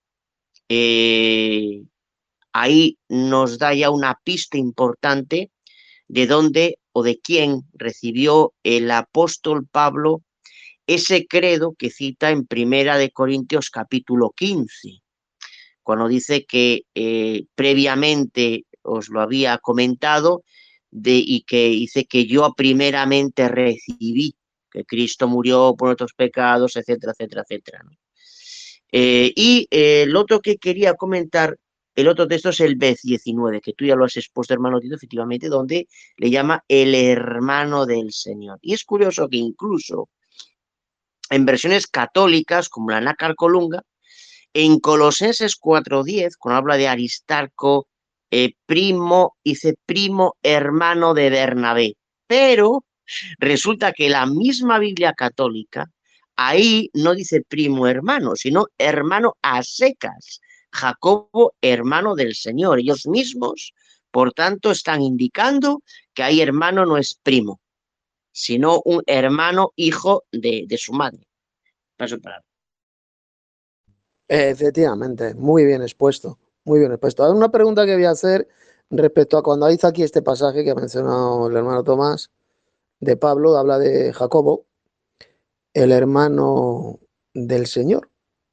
Ahí nos da ya una pista importante de dónde o de quién recibió el apóstol Pablo ese credo que cita en Primera de Corintios capítulo 15, cuando dice que previamente os lo había comentado, y que dice que yo primeramente recibí que Cristo murió por nuestros pecados, etcétera, etcétera, etcétera, ¿no? Y el otro que quería comentar, el otro texto es el 19, que tú ya lo has expuesto, hermano Tito, efectivamente, donde le llama el hermano del Señor. Y es curioso que incluso en versiones católicas, como la Nácar Colunga, en Colosenses 4:10, cuando habla de Aristarco, dice primo hermano de Bernabé. Pero resulta que la misma Biblia católica, ahí no dice primo hermano, sino hermano a secas. Jacobo, hermano del Señor. Ellos mismos, por tanto, están indicando que ahí hermano no es primo, sino un hermano hijo de su madre. Paso para. Efectivamente, muy bien expuesto, muy bien expuesto. Hay una pregunta que voy a hacer respecto a cuando dice aquí este pasaje que ha mencionado el hermano Tomás de Pablo, habla de Jacobo, el hermano del Señor.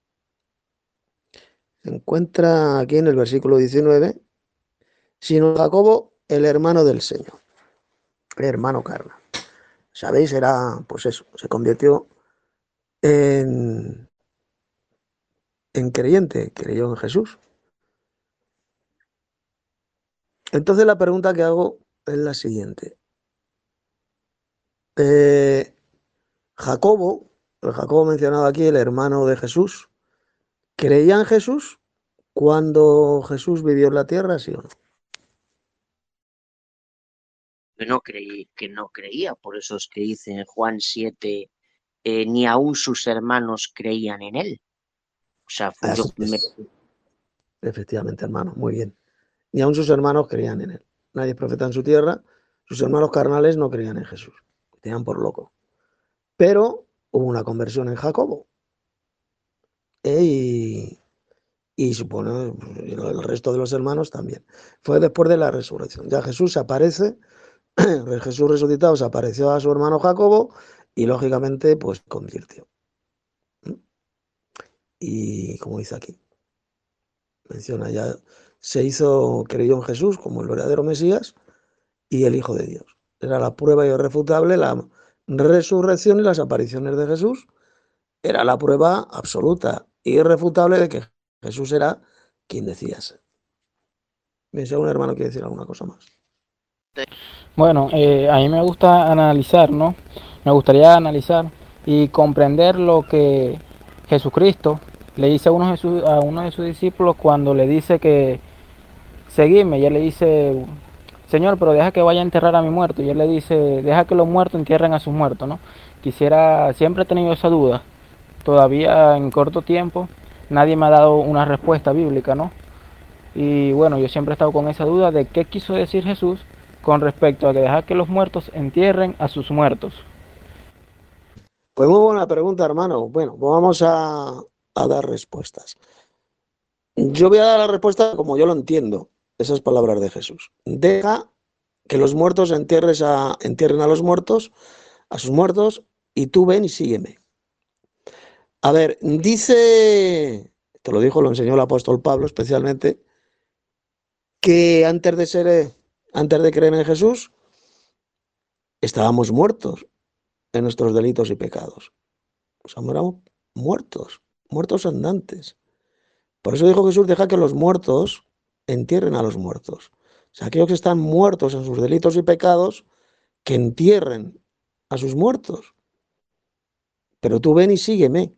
Se encuentra aquí en el versículo 19, sino Jacobo, el hermano del Señor, el hermano carnal. ¿Sabéis? Era, pues eso, se convirtió en creyente, creyó en Jesús. Entonces la pregunta que hago es la siguiente. Jacobo, el Jacobo mencionado aquí, el hermano de Jesús, ¿creía en Jesús cuando Jesús vivió en la tierra, sí o no? Que no creía, por eso es que dice en Juan 7, ni aún sus hermanos creían en él. O sea, Efectivamente, hermano, muy bien. Ni aún sus hermanos creían en él. Nadie es profeta en su tierra. Sus hermanos carnales no creían en Jesús. Tenían por loco. Pero hubo una conversión en Jacobo. Y supone el resto de los hermanos también. Fue después de la resurrección. Ya Jesús se aparece, Jesús resucitado se apareció a su hermano Jacobo y lógicamente pues convirtió. Y como dice aquí, menciona ya, creyó en Jesús como el verdadero Mesías y el Hijo de Dios. Era la prueba irrefutable, la resurrección y las apariciones de Jesús. Era la prueba absoluta e irrefutable de que Jesús era quien decía ser. Me dice un hermano quiere decir alguna cosa más. Bueno, a mí me gusta analizar, ¿no? Me gustaría analizar y comprender lo que Jesucristo le dice a uno de sus discípulos cuando le dice que seguime, y él le dice, Señor, pero deja que vaya a enterrar a mi muerto. Y él le dice, deja que los muertos entierren a sus muertos, ¿no? Siempre he tenido esa duda. Todavía en corto tiempo nadie me ha dado una respuesta bíblica, ¿no? Y bueno, yo siempre he estado con esa duda de qué quiso decir Jesús con respecto a que dejar que los muertos entierren a sus muertos. Pues muy buena pregunta, hermano. Bueno, pues vamos a dar respuestas. Yo voy a dar la respuesta como yo lo entiendo, esas palabras de Jesús. Deja que los muertos entierren a los muertos, a sus muertos, y tú ven y sígueme. A ver, dice, te lo dijo, lo enseñó el apóstol Pablo especialmente, que antes de creer en Jesús, estábamos muertos en nuestros delitos y pecados. O sea, éramos muertos andantes. Por eso dijo Jesús, deja que los muertos entierren a los muertos. O sea, aquellos que están muertos en sus delitos y pecados, que entierren a sus muertos. Pero tú ven y sígueme.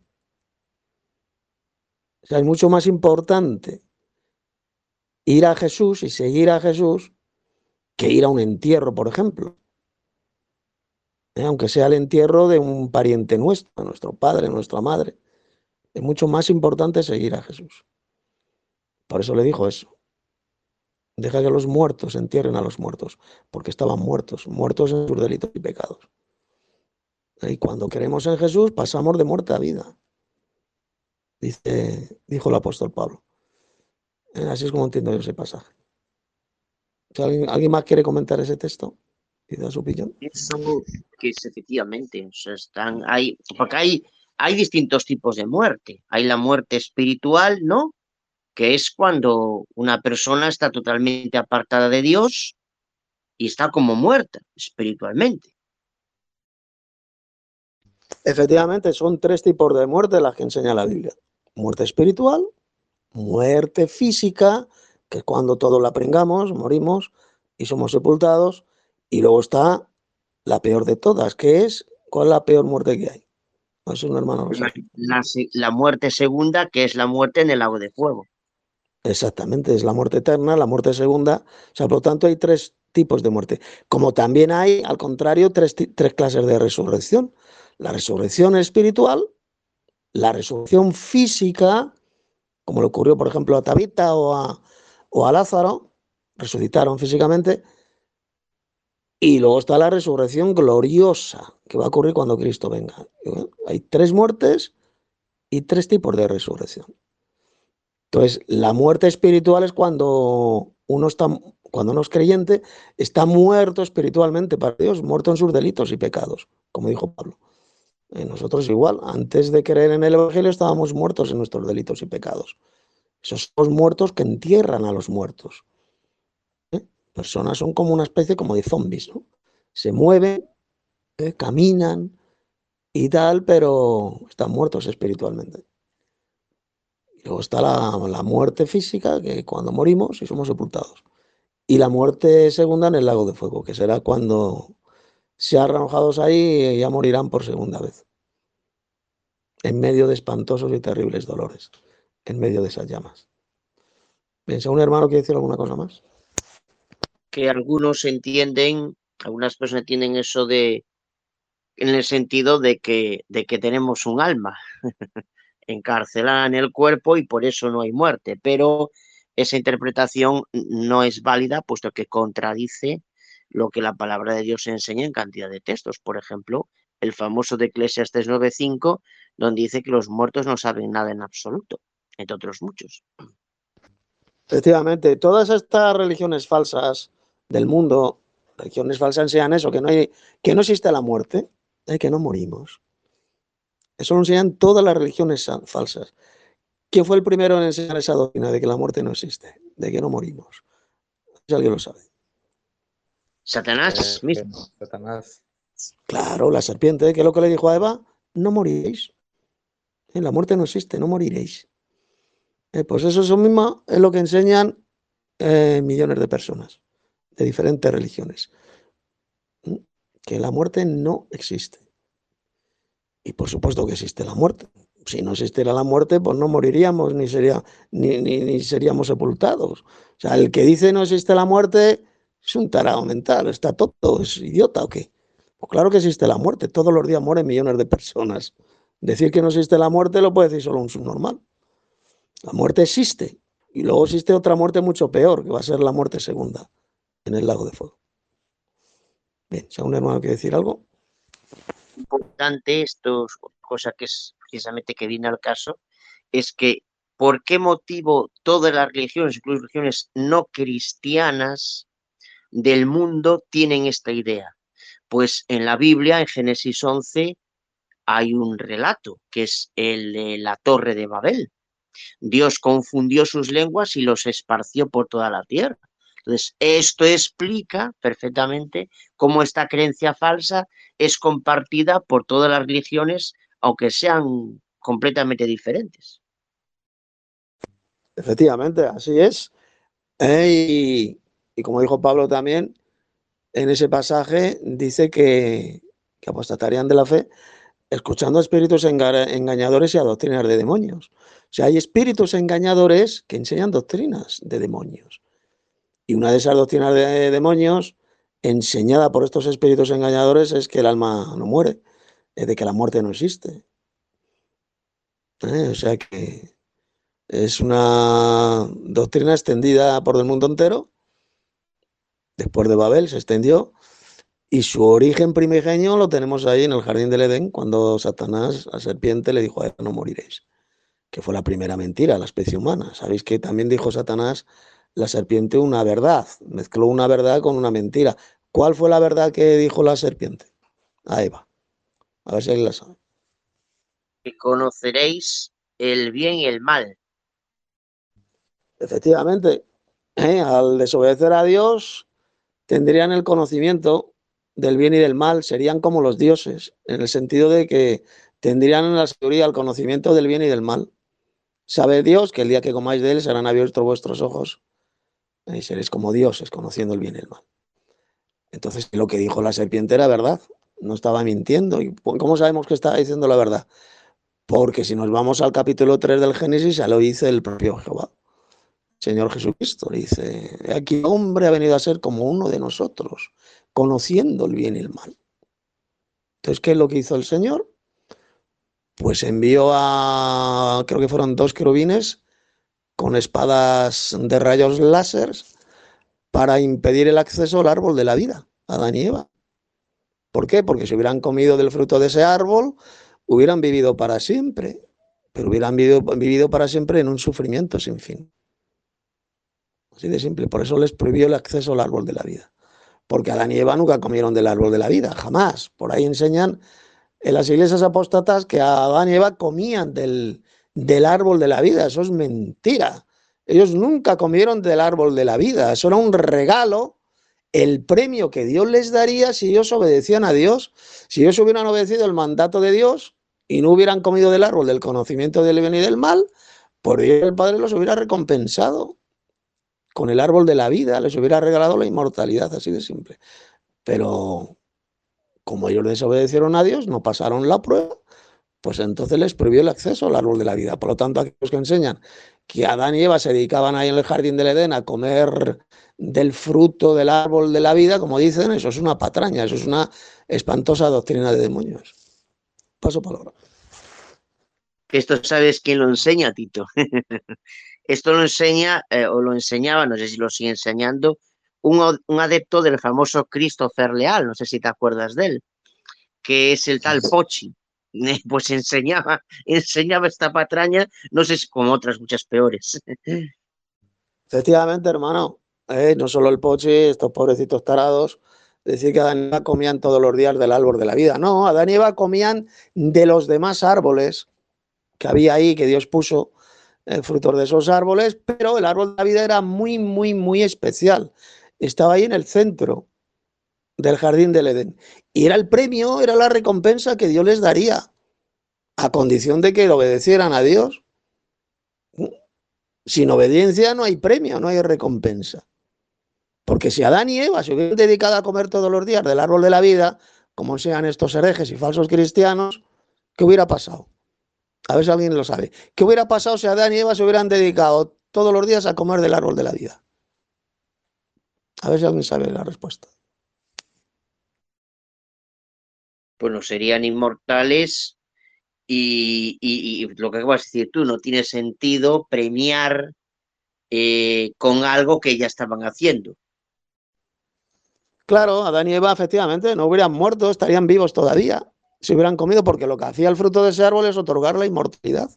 O sea, es mucho más importante ir a Jesús y seguir a Jesús que ir a un entierro, por ejemplo. Aunque sea el entierro de un pariente nuestro, nuestro padre, nuestra madre. Es mucho más importante seguir a Jesús. Por eso le dijo eso. Deja que los muertos entierren a los muertos, porque estaban muertos en sus delitos y pecados. Y cuando creemos en Jesús, pasamos de muerte a vida. Dijo el apóstol Pablo. Así es como entiendo yo ese pasaje. Si ¿alguien más quiere comentar ese texto y da su opinión? Eso que es efectivamente, o sea, porque hay distintos tipos de muerte. Hay la muerte espiritual, ¿no? Que es cuando una persona está totalmente apartada de Dios y está como muerta espiritualmente. Efectivamente, son tres tipos de muerte las que enseña la Biblia. Muerte espiritual, muerte física, que es cuando todos la pringamos, morimos y somos sepultados. Y luego está la peor de todas, que es, ¿cuál es la peor muerte que hay? Eso un hermano lo sabe. La muerte segunda, que es la muerte en el lago de fuego. Exactamente, es la muerte eterna, la muerte segunda. O sea, por lo tanto, hay tres tipos de muerte. Como también hay, al contrario, tres clases de resurrección. La resurrección espiritual, la resurrección física, como le ocurrió, por ejemplo, a Tabita o a Lázaro, resucitaron físicamente. Y luego está la resurrección gloriosa, que va a ocurrir cuando Cristo venga. Hay tres muertes y tres tipos de resurrección. Entonces, la muerte espiritual es cuando uno es creyente, está muerto espiritualmente para Dios, muerto en sus delitos y pecados, como dijo Pablo. Nosotros igual, antes de creer en el Evangelio estábamos muertos en nuestros delitos y pecados. Esos son los muertos que entierran a los muertos. Personas son como una especie como de zombies, ¿no? Se mueven, caminan y tal, pero están muertos espiritualmente. Y luego está la muerte física, que cuando morimos y somos sepultados. Y la muerte segunda en el lago de fuego, que será cuando sean arrojados ahí y ya morirán por segunda vez. En medio de espantosos y terribles dolores. En medio de esas llamas. ¿Piensa un hermano quiere decir alguna cosa más? Que algunas personas entienden eso en el sentido de que tenemos un alma encarcelada en el cuerpo y por eso no hay muerte, pero esa interpretación no es válida puesto que contradice lo que la palabra de Dios enseña en cantidad de textos. Por ejemplo, el famoso de Eclesiastes 9:5, donde dice que los muertos no saben nada en absoluto, entre otros muchos. Efectivamente, todas estas religiones falsas del mundo, religiones falsas enseñan eso, que no existe la muerte, que no morimos. Eso lo enseñan todas las religiones falsas. ¿Quién fue el primero en enseñar esa doctrina de que la muerte no existe, de que no morimos? Si alguien lo sabe. Satanás mismo. Satanás. Claro, la serpiente, que es lo que le dijo a Eva, no moriréis. La muerte no existe, no moriréis. Pues eso mismo es lo que enseñan millones de personas de diferentes religiones. Que la muerte no existe. Y por supuesto que existe la muerte. Si no existiera la muerte, pues no moriríamos ni seríamos sepultados. O sea, el que dice no existe la muerte es un tarado mental, está tonto, es idiota o qué. Pues claro que existe la muerte, todos los días mueren millones de personas. Decir que no existe la muerte lo puede decir solo un subnormal. La muerte existe. Y luego existe otra muerte mucho peor, que va a ser la muerte segunda, en el lago de fuego. Bien, si un hermano quiere decir algo. Importante esto, cosa que es precisamente que viene al caso, es que ¿por qué motivo todas las religiones, incluso religiones no cristianas del mundo, tienen esta idea? Pues en la Biblia, en Génesis 11, hay un relato, que es el de la Torre de Babel. Dios confundió sus lenguas y los esparció por toda la tierra. Entonces, esto explica perfectamente cómo esta creencia falsa es compartida por todas las religiones, aunque sean completamente diferentes. Efectivamente, así es. Y como dijo Pablo también, en ese pasaje dice que apostatarían de la fe escuchando a espíritus engañadores y a doctrinas de demonios. O sea, hay espíritus engañadores que enseñan doctrinas de demonios. Y una de esas doctrinas de demonios, enseñada por estos espíritus engañadores, es que el alma no muere, es de que la muerte no existe. O sea que es una doctrina extendida por el mundo entero. Después de Babel se extendió. Y su origen primigenio lo tenemos ahí en el jardín del Edén, cuando Satanás, la serpiente, le dijo a él, no moriréis, que fue la primera mentira a la especie humana. Sabéis que también dijo Satanás, la serpiente, una verdad, mezcló una verdad con una mentira. ¿Cuál fue la verdad que dijo la serpiente? A Eva. A ver si alguien la sabe. Que conoceréis el bien y el mal. Efectivamente, al desobedecer a Dios, tendrían el conocimiento del bien y del mal, serían como los dioses, en el sentido de que tendrían en la sabiduría el conocimiento del bien y del mal. Sabe Dios que el día que comáis de él serán abiertos vuestros ojos y seréis como dioses, conociendo el bien y el mal. Entonces, lo que dijo la serpiente era verdad, no estaba mintiendo. ¿Y cómo sabemos que estaba diciendo la verdad? Porque si nos vamos al capítulo 3 del Génesis, ya lo dice el propio Jehová. Señor Jesucristo dice, aquí el hombre ha venido a ser como uno de nosotros, conociendo el bien y el mal. Entonces, ¿qué es lo que hizo el Señor? Pues envió a, creo que fueron 2 querubines con espadas de rayos láser para impedir el acceso al árbol de la vida, a Adán y Eva. ¿Por qué? Porque si hubieran comido del fruto de ese árbol, hubieran vivido para siempre, pero hubieran vivido para siempre en un sufrimiento sin fin. Así de simple. Por eso les prohibió el acceso al árbol de la vida. Porque Adán y Eva nunca comieron del árbol de la vida, jamás. Por ahí enseñan en las iglesias apóstatas que Adán y Eva comían del árbol de la vida. Eso es mentira. Ellos nunca comieron del árbol de la vida. Eso era un regalo, el premio que Dios les daría si ellos obedecían a Dios. Si ellos hubieran obedecido el mandato de Dios y no hubieran comido del árbol del conocimiento del bien y del mal, por ello el Padre los hubiera recompensado con el árbol de la vida, les hubiera regalado la inmortalidad, así de simple. Pero como ellos desobedecieron a Dios, no pasaron la prueba, pues entonces les prohibió el acceso al árbol de la vida. Por lo tanto, aquellos que enseñan que Adán y Eva se dedicaban ahí en el jardín del Edén a comer del fruto del árbol de la vida, como dicen, eso es una patraña, eso es una espantosa doctrina de demonios. Paso palabra. Esto sabes quién lo enseña, Tito. Esto lo enseña, o lo enseñaba, no sé si lo sigue enseñando, un adepto del famoso Christopher Leal, no sé si te acuerdas de él, que es el tal Pochi. Pues enseñaba esta patraña, no sé si como otras muchas peores. Efectivamente, hermano, no solo el Pochi, estos pobrecitos tarados, decir que Adán y Eva comían todos los días del árbol de la vida. No, Adán y Eva comían de los demás árboles que había ahí, que Dios puso frutos de esos árboles, pero el árbol de la vida era muy, muy, muy especial. Estaba ahí en el centro del jardín del Edén. Y era el premio, era la recompensa que Dios les daría, a condición de que obedecieran a Dios. Sin obediencia no hay premio, no hay recompensa. Porque si Adán y Eva se hubieran dedicado a comer todos los días del árbol de la vida, como sean estos herejes y falsos cristianos, ¿qué hubiera pasado? A ver si alguien lo sabe. ¿Qué hubiera pasado si Adán y Eva se hubieran dedicado todos los días a comer del árbol de la vida? A ver si alguien sabe la respuesta. Pues no serían inmortales y lo que acabas de decir tú, no tiene sentido premiar con algo que ya estaban haciendo. Claro, Adán y Eva efectivamente no hubieran muerto, estarían vivos todavía si hubieran comido, porque lo que hacía el fruto de ese árbol es otorgar la inmortalidad.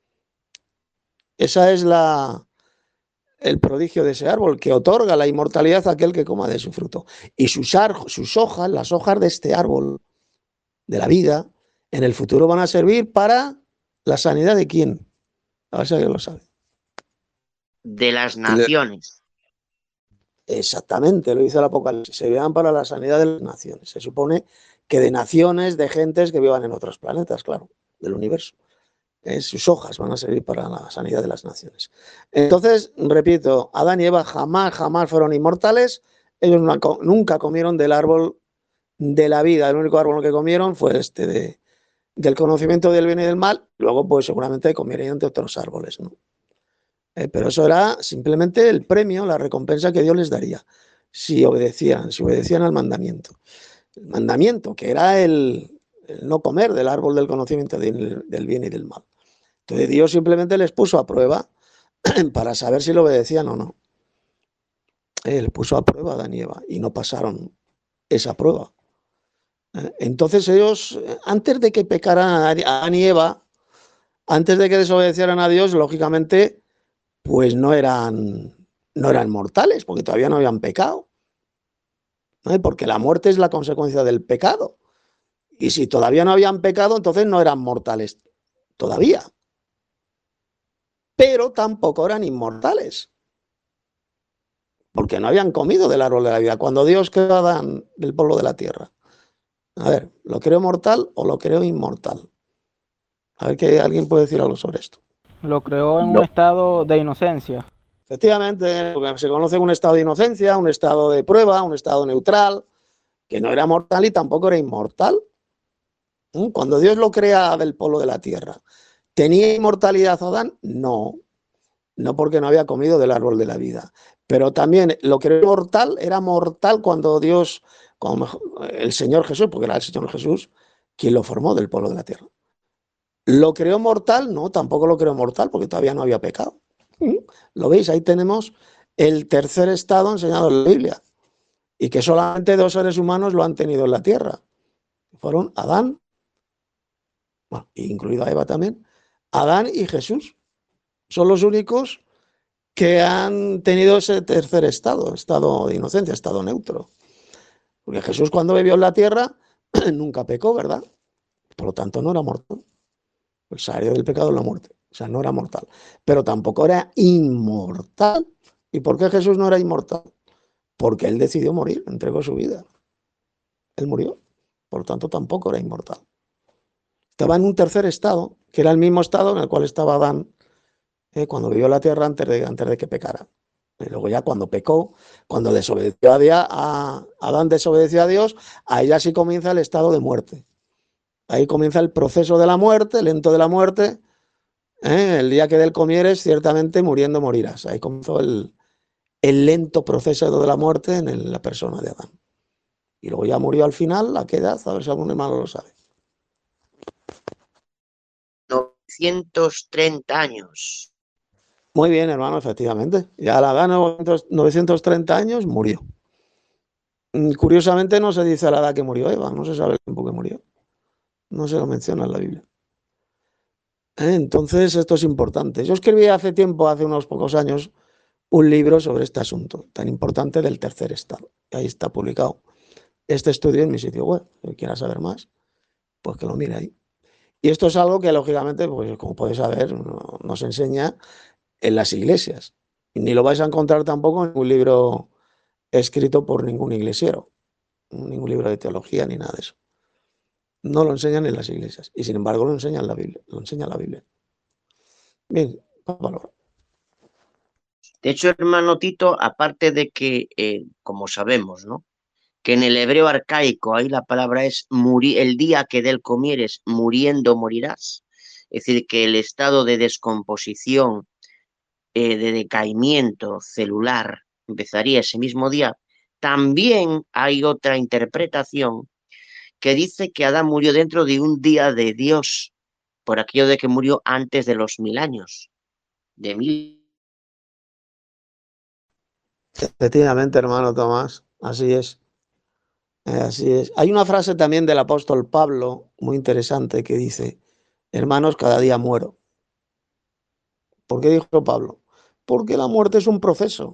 Esa es el prodigio de ese árbol, que otorga la inmortalidad a aquel que coma de su fruto. Y sus hojas, las hojas de este árbol de la vida, en el futuro van a servir para la sanidad de quién. A ver si alguien lo sabe. De las naciones. Exactamente, lo dice el Apocalipsis. Se vean para la sanidad de las naciones. Se supone que de naciones, de gentes que vivan en otros planetas, claro, del universo. Sus hojas van a servir para la sanidad de las naciones. Entonces, repito, Adán y Eva jamás fueron inmortales. Ellos nunca comieron del árbol de la vida. El único árbol que comieron fue del conocimiento del bien y del mal. Luego, pues seguramente comerían de otros árboles, ¿no? Pero eso era simplemente el premio, la recompensa que Dios les daría si obedecían al mandamiento. El mandamiento, que era el no comer del árbol del conocimiento del bien y del mal. Entonces Dios simplemente les puso a prueba para saber si lo obedecían o no. Él puso a prueba a Adán y Eva y no pasaron esa prueba. Entonces ellos, antes de que pecaran Adán y Eva, antes de que desobedecieran a Dios, lógicamente, pues no eran mortales, porque todavía no habían pecado. ¿No? Porque la muerte es la consecuencia del pecado. Y si todavía no habían pecado, entonces no eran mortales todavía. Pero tampoco eran inmortales, porque no habían comido del árbol de la vida. Cuando Dios creó a Adán del polvo de la tierra, a ver, ¿lo creo mortal o lo creo inmortal? A ver que alguien puede decir algo sobre esto. Lo creó en un No. estado de inocencia. Efectivamente, porque se conoce un estado de inocencia, un estado de prueba, un estado neutral, que no era mortal y tampoco era inmortal. Cuando Dios lo crea del polvo de la tierra, ¿tenía inmortalidad Adán? No, no porque no había comido del árbol de la vida. Pero también lo que era mortal cuando Dios, como el Señor Jesús, porque era el Señor Jesús quien lo formó del polvo de la tierra. ¿Lo creó mortal? No, tampoco lo creó mortal porque todavía no había pecado. ¿Lo veis? Ahí tenemos el tercer estado enseñado en la Biblia y que solamente 2 seres humanos lo han tenido en la tierra. Fueron Adán, bueno, incluido a Eva también, Adán y Jesús. Son los únicos que han tenido ese tercer estado de inocencia, estado neutro. Porque Jesús cuando vivió en la tierra nunca pecó, ¿verdad? Por lo tanto no era mortal. El salario del pecado es la muerte. O sea, no era mortal. Pero tampoco era inmortal. ¿Y por qué Jesús no era inmortal? Porque él decidió morir, entregó su vida. Él murió. Por lo tanto, tampoco era inmortal. Estaba en un tercer estado, que era el mismo estado en el cual estaba Adán cuando vivió la tierra antes de que pecara. Y luego ya cuando pecó, cuando desobedeció Adán desobedeció a Dios, ahí ya sí comienza el estado de muerte. Ahí comienza el proceso de la muerte, lento de la muerte. El día que de él comieres, ciertamente muriendo morirás. Ahí comenzó el lento proceso de la muerte en la persona de Adán. Y luego ya murió al final, ¿a qué edad? A ver si algún hermano lo sabe. 930 años. Muy bien, hermano, efectivamente. Ya a la edad de 930 años murió. Curiosamente no se dice a la edad que murió Eva, no se sabe el tiempo que murió. No se lo menciona en la Biblia. Entonces, esto es importante. Yo escribí hace unos pocos años, un libro sobre este asunto tan importante del tercer estado. Ahí está publicado este estudio en mi sitio web. Si quiera saber más, pues que lo mire ahí. Y esto es algo que, lógicamente, pues como podéis saber, no se enseña en las iglesias. Ni lo vais a encontrar tampoco en un libro escrito por ningún iglesiero, ningún libro de teología ni nada de eso. No lo enseñan en las iglesias y sin embargo lo enseña la Biblia. Bien, valor. De hecho, hermano Tito, aparte de que, como sabemos, ¿no? Que en el hebreo arcaico ahí la palabra es el día que de él comieres, muriendo morirás. es decir, que el estado de descomposición, de decaimiento celular empezaría ese mismo día. También hay otra interpretación que dice que Adán murió dentro de un día de Dios, por aquello de que murió antes de los 1000 años. De 1000. Efectivamente, hermano Tomás, así es. Así es. Hay una frase también del apóstol Pablo muy interesante que dice: hermanos, cada día muero. ¿Por qué dijo Pablo? Porque la muerte es un proceso.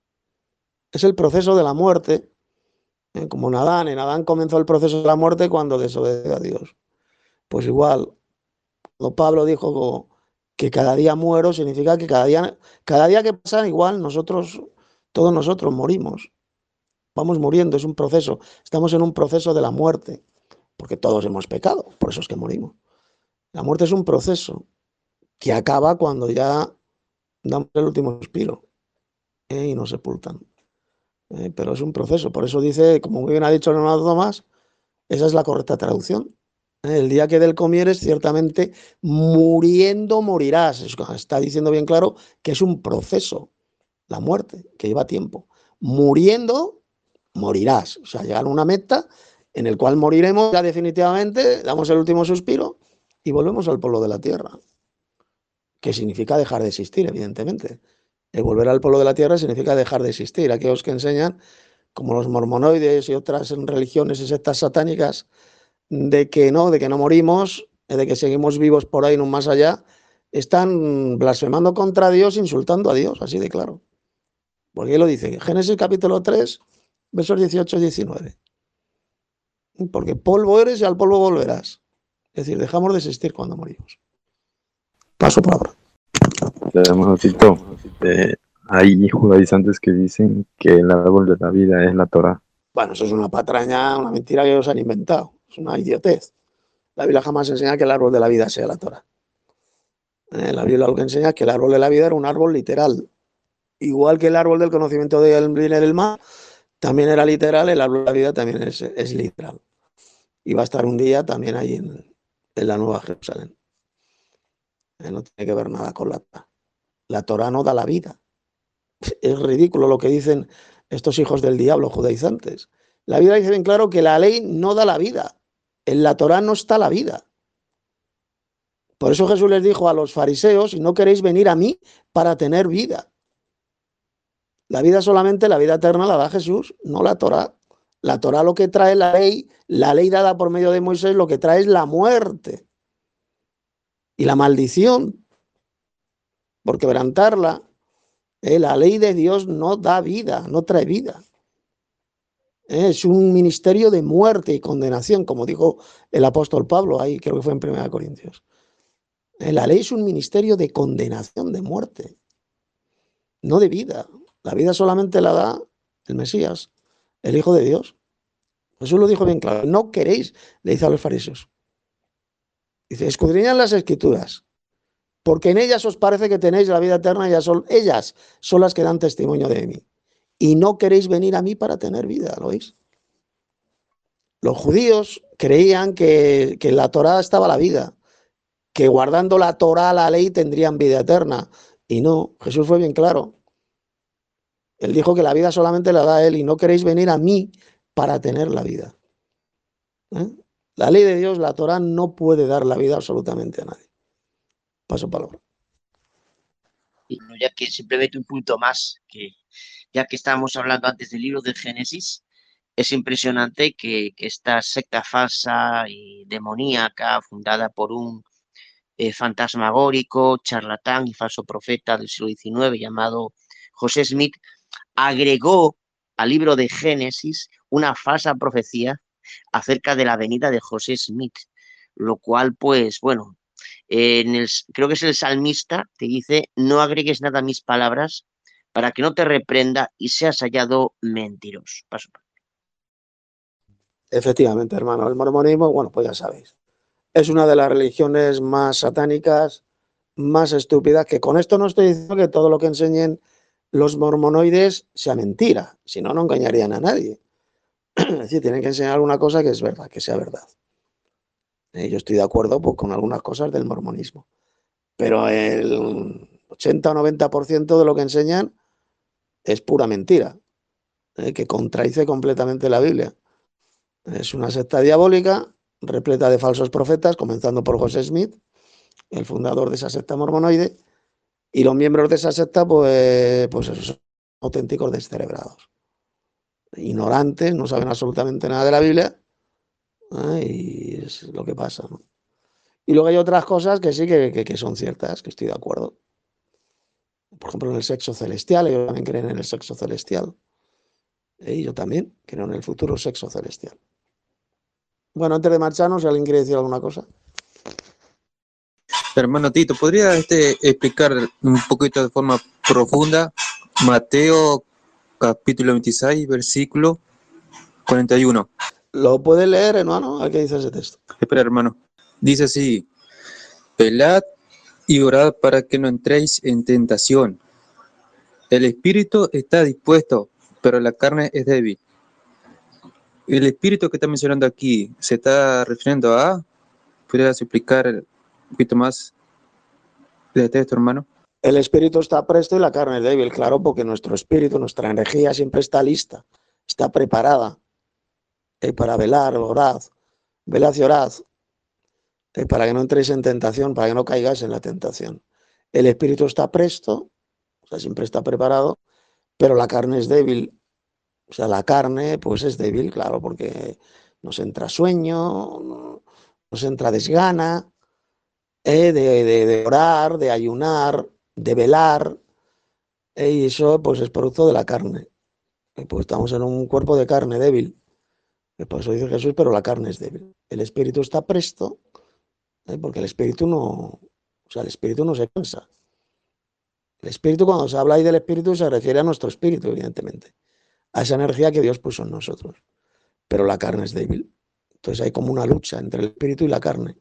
Es el proceso de la muerte, como en Adán comenzó el proceso de la muerte cuando desobedeció a Dios. Pues igual, cuando Pablo dijo que cada día muero, significa que cada día que pasa, igual todos nosotros morimos. Vamos muriendo, es un proceso. Estamos en un proceso de la muerte, porque todos hemos pecado, por eso es que morimos. La muerte es un proceso que acaba cuando ya damos el último suspiro y nos sepultan. Pero es un proceso, por eso dice, como muy bien ha dicho el hermano Tomás, esa es la correcta traducción. El día que del comieres, ciertamente muriendo morirás. Está diciendo bien claro que es un proceso, la muerte, que lleva tiempo. Muriendo morirás. O sea, llegar a una meta en el cual moriremos ya definitivamente, damos el último suspiro y volvemos al polvo de la tierra. Que significa dejar de existir, evidentemente. El volver al polvo de la tierra significa dejar de existir. Aquellos que enseñan, como los mormonoides y otras religiones y sectas satánicas, de que no morimos, de que seguimos vivos por ahí en un más allá, están blasfemando contra Dios, insultando a Dios, así de claro. Porque él lo dice, Génesis capítulo 3, versos 18 y 19. Porque polvo eres y al polvo volverás. Es decir, dejamos de existir cuando morimos. Paso palabra. Hermanocito, hay judaizantes que dicen que el árbol de la vida es la Torá. Bueno, eso es una patraña, una mentira que ellos han inventado. Es una idiotez. La Biblia jamás enseña que el árbol de la vida sea la Torá. La Biblia lo que enseña es que el árbol de la vida era un árbol literal. Igual que el árbol del conocimiento del bien y del mal, también era literal, el árbol de la vida también es literal. Y va a estar un día también ahí en la Nueva Jerusalén. No tiene que ver nada con la Torá. La Torá no da la vida. Es ridículo lo que dicen estos hijos del diablo judaizantes. La Biblia dice bien claro que la ley no da la vida. En la Torá no está la vida. Por eso Jesús les dijo a los fariseos, no queréis venir a mí para tener vida. La vida solamente, la vida eterna la da Jesús, no la Torá. La Torá lo que trae la ley dada por medio de Moisés, lo que trae es la muerte y la maldición. Por quebrantarla, la ley de Dios no da vida, no trae vida. Es un ministerio de muerte y condenación, como dijo el apóstol Pablo, ahí creo que fue en 1 Corintios. La ley es un ministerio de condenación, de muerte, no de vida. La vida solamente la da el Mesías, el Hijo de Dios. Jesús lo dijo bien claro. No queréis, le dice a los fariseos. Dice, escudriñad las Escrituras, porque en ellas os parece que tenéis la vida eterna, ellas son las que dan testimonio de mí. Y no queréis venir a mí para tener vida, ¿lo oís? Los judíos creían que en la Torá estaba la vida, que guardando la Torá, la ley, tendrían vida eterna. Y no, Jesús fue bien claro. Él dijo que la vida solamente la da Él y no queréis venir a mí para tener la vida. La ley de Dios, la Torá, no puede dar la vida absolutamente a nadie. Paso palabra. Y ya que simplemente un punto más, que ya que estábamos hablando antes del libro de Génesis, es impresionante que esta secta falsa y demoníaca, fundada por un fantasmagórico, charlatán y falso profeta del siglo XIX llamado José Smith, agregó al libro de Génesis una falsa profecía acerca de la venida de José Smith, lo cual, pues, bueno, creo que es el salmista que dice, no agregues nada a mis palabras para que no te reprenda y seas hallado mentiroso. Paso. Efectivamente, hermano, el mormonismo, bueno, pues ya sabéis, es una de las religiones más satánicas, más estúpidas, que con esto no estoy diciendo que todo lo que enseñen los mormonoides sea mentira, si no, no engañarían a nadie. Es decir, tienen que enseñar alguna cosa que es verdad, que sea verdad. Yo estoy de acuerdo pues, con algunas cosas del mormonismo, pero el 80 o 90% de lo que enseñan es pura mentira, que contradice completamente la Biblia. Es una secta diabólica, repleta de falsos profetas, comenzando por José Smith, el fundador de esa secta mormonoide, y los miembros de esa secta, pues son auténticos descerebrados, ignorantes, no saben absolutamente nada de la Biblia, y es lo que pasa, ¿no? Y luego hay otras cosas que sí que son ciertas, que estoy de acuerdo. Por ejemplo, en el sexo celestial, ellos también creen en el sexo celestial. Y yo también creo en el futuro sexo celestial. Bueno, antes de marcharnos, si alguien quiere decir alguna cosa. Hermano Tito, ¿podría explicar un poquito de forma profunda Mateo capítulo 26, versículo 41? ¿Lo puede leer, hermano? ¿A qué dice ese texto? Espera, hermano. Dice así: velad y orad para que no entréis en tentación. El espíritu está dispuesto, pero la carne es débil. El espíritu que está mencionando aquí, ¿se está refiriendo a? ¿Podrías explicar un poquito más de texto, hermano? El espíritu está presto y la carne es débil, claro, porque nuestro espíritu, nuestra energía siempre está lista, está preparada para velar, orad, velad y orad, para que no entréis en tentación, para que no caigáis en la tentación. El espíritu está presto, o sea, siempre está preparado, pero la carne es débil. O sea, la carne pues es débil, claro, porque nos entra sueño, nos entra desgana de orar, de ayunar, de velar, y eso pues es producto de la carne. Pues estamos en un cuerpo de carne débil. Por eso dice Jesús, pero la carne es débil. El espíritu está presto, porque el espíritu el espíritu no se cansa. El espíritu, cuando se habla ahí del espíritu, se refiere a nuestro espíritu, evidentemente, a esa energía que Dios puso en nosotros. Pero la carne es débil. Entonces hay como una lucha entre el espíritu y la carne.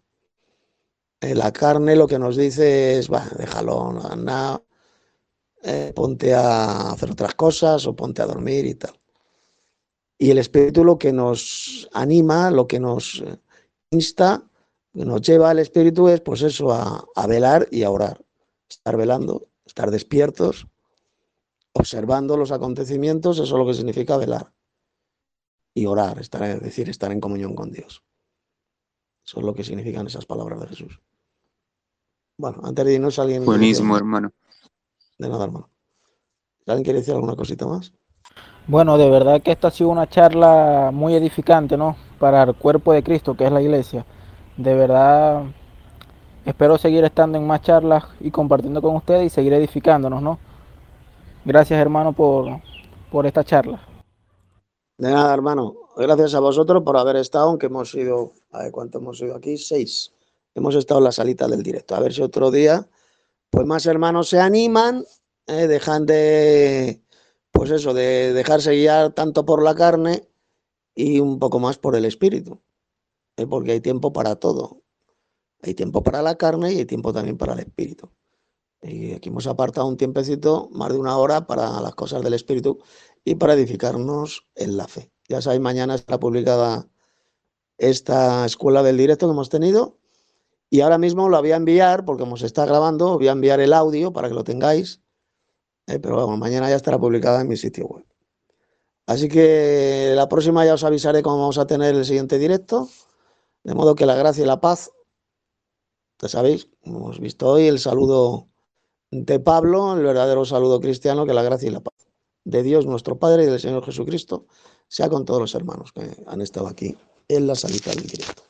La carne lo que nos dice es, déjalo, no hagas nada, ponte a hacer otras cosas o ponte a dormir y tal. Y el espíritu lo que nos anima, lo que nos insta, que nos lleva al espíritu es pues eso, a velar y a orar. Estar velando, estar despiertos, observando los acontecimientos, eso es lo que significa velar. Y orar, es decir, estar en comunión con Dios. Eso es lo que significan esas palabras de Jesús. Bueno, antes de irnos, ¿alguien Buenísimo, hermano. De nada, hermano. ¿Alguien quiere decir alguna cosita más? Bueno, de verdad que esta ha sido una charla muy edificante, ¿no? Para el cuerpo de Cristo, que es la iglesia. De verdad, espero seguir estando en más charlas y compartiendo con ustedes y seguir edificándonos, ¿no? Gracias, hermano, por esta charla. De nada, hermano. Gracias a vosotros por haber estado, aunque hemos ido, a ver cuánto hemos ido aquí, 6. Hemos estado en la salita del directo. A ver si otro día, pues más hermanos se animan, dejan de, pues eso, de dejarse guiar tanto por la carne y un poco más por el espíritu, porque hay tiempo para todo. Hay tiempo para la carne y hay tiempo también para el espíritu. Y aquí hemos apartado un tiempecito, más de una hora, para las cosas del espíritu y para edificarnos en la fe. Ya sabéis, mañana estará publicada esta escuela del directo que hemos tenido y ahora mismo la voy a enviar, porque como se está grabando, voy a enviar el audio para que lo tengáis, pero bueno, mañana ya estará publicada en mi sitio web. Así que la próxima ya os avisaré cómo vamos a tener el siguiente directo, de modo que la gracia y la paz, ya sabéis, hemos visto hoy el saludo de Pablo, el verdadero saludo cristiano, que la gracia y la paz de Dios nuestro Padre y del Señor Jesucristo sea con todos los hermanos que han estado aquí en la salita del directo.